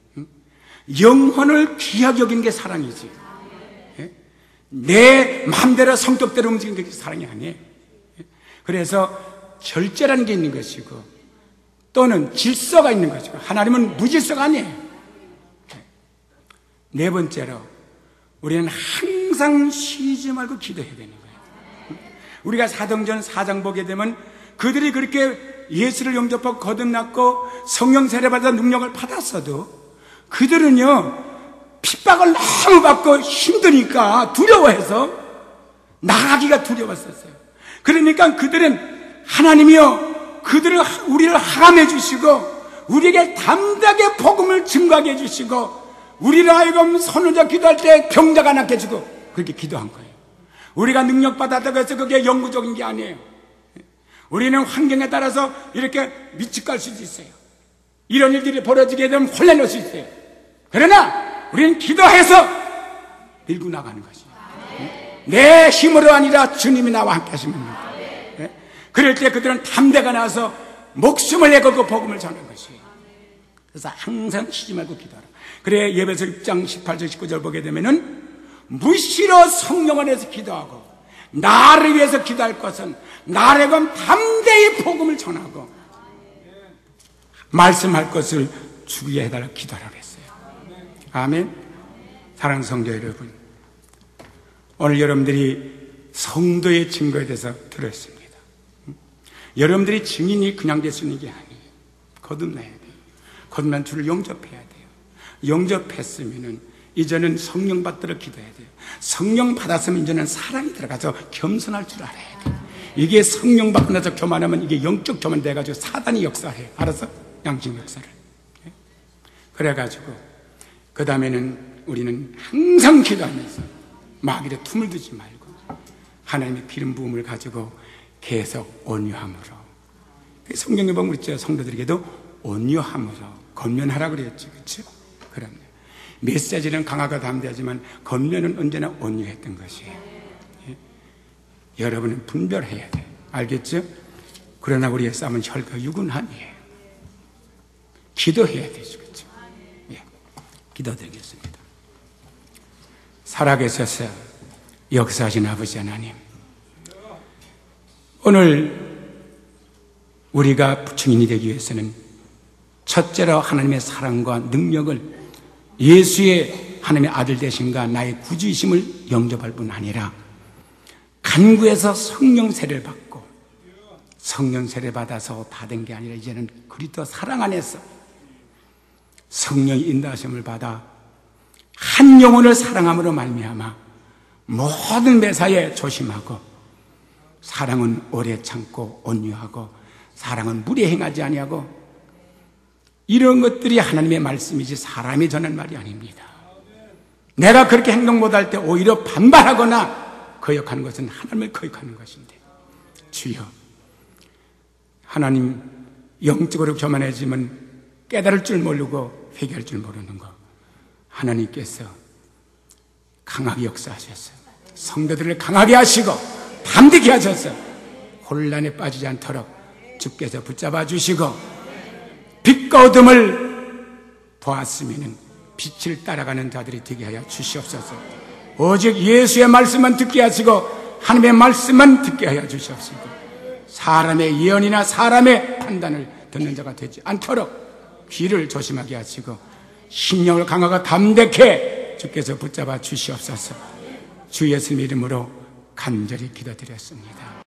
영혼을 귀하게 여기는 게 사랑이지. 내 마음대로 성격대로 움직이는 게 사랑이 아니에요. 그래서 절제라는 게 있는 것이고, 또는 질서가 있는 것이고, 하나님은 무질서가 아니에요. 네 번째로 우리는 항상 쉬지 말고 기도해야 되는 거예요. 우리가 사도행전 4장 보게 되면 그들이 그렇게 예수를 영접하고 거듭났고 성령 세례받아 능력을 받았어도 그들은요 핍박을 너무 받고 힘드니까 두려워해서 나가기가 두려웠었어요. 그러니까 그들은 하나님이요 우리를 항함해 주시고 우리에게 담대하게 복음을 증거하게 해 주시고 우리를 하여금 손을 잡고 기도할 때 병자가 낫게 해주고 그렇게 기도한 거예요. 우리가 능력받았다고 해서 그게 영구적인 게 아니에요. 우리는 환경에 따라서 이렇게 미치고 갈 수도 있어요. 이런 일들이 벌어지게 되면 혼란이 올 수 있어요. 그러나 우리는 기도해서 밀고 나가는 것이에요. 내 힘으로 아니라 주님이 나와 함께 하십니다. 그럴 때 그들은 담대가 나서 목숨을 내걸고 복음을 전하는 것이에요. 그래서 항상 쉬지 말고 기도하라. 그래 예배서 6장 18절 19절 보게 되면은 무시로 성령 안에서 기도하고 나를 위해서 기도할 것은 나를 위해 담대히 복음을 전하고 말씀할 것을 주기에 해달라 기도하라고 했어요. 아멘. 사랑하는 성도 여러분, 오늘 여러분들이 성도의 증거에 대해서 들었습니다. 여러분들이 증인이 그냥 될 수 있는 게 아니에요. 거듭나야 돼요. 거듭난 주를 영접해야 돼요. 영접했으면은 이제는 성령 받도록 기도해야 돼요. 성령 받았으면 이제는 사랑이 들어가서 겸손할 줄 알아야 돼요. 이게 성령 받고 나서 교만하면 이게 영적 교만 돼가지고 사단이 역사해요. 알았어? 양심 역사를. 그래가지고 그 다음에는 우리는 항상 기도하면서 마귀의 틈을 두지 말고 하나님의 기름 부음을 가지고 계속 온유함으로. 성경에 보면 그랬죠. 성도들에게도 온유함으로 권면하라고 그랬죠. 그렇죠? 그럼요. 메시지는 강하고 담대하지만 권면은 언제나 온유했던 것이에요. 예? 여러분은 분별해야 돼요. 알겠죠? 그러나 우리의 싸움은 혈과 육은 아니에요. 기도해야 되죠. 그렇죠? 예. 기도드리겠습니다. 살아계셔서 역사하신 아버지 하나님, 오늘 우리가 증인이 되기 위해서는 첫째로 하나님의 사랑과 능력을 예수의 하나님의 아들 되심과 나의 구주이심을 영접할 뿐 아니라 간구해서 성령 세례를 받고 성령 세례 받아서 다 된 게 아니라 이제는 그리스도 사랑 안에서 성령의 인도하심을 받아 한 영혼을 사랑함으로 말미암아 모든 매사에 조심하고 사랑은 오래 참고 온유하고 사랑은 무례 행하지 아니하고 이런 것들이 하나님의 말씀이지 사람이 전한 말이 아닙니다. 내가 그렇게 행동 못할 때 오히려 반발하거나 거역하는 것은 하나님을 거역하는 것인데 주여 하나님 영적으로 교만해지면 깨달을 줄 모르고 회개할 줄 모르는 거 하나님께서 강하게 역사하셔서 성도들을 강하게 하시고 담대게 하셔서 혼란에 빠지지 않도록 주께서 붙잡아 주시고 빛과 어둠을 보았으면 빛을 따라가는 자들이 되게 하여 주시옵소서. 오직 예수의 말씀만 듣게 하시고 하나님의 말씀만 듣게 하여 주시옵소서. 사람의 예언이나 사람의 판단을 듣는 자가 되지 않도록 귀를 조심하게 하시고 심령을 강하고 담대케 주께서 붙잡아 주시옵소서. 주 예수님 이름으로 간절히 기도드렸습니다.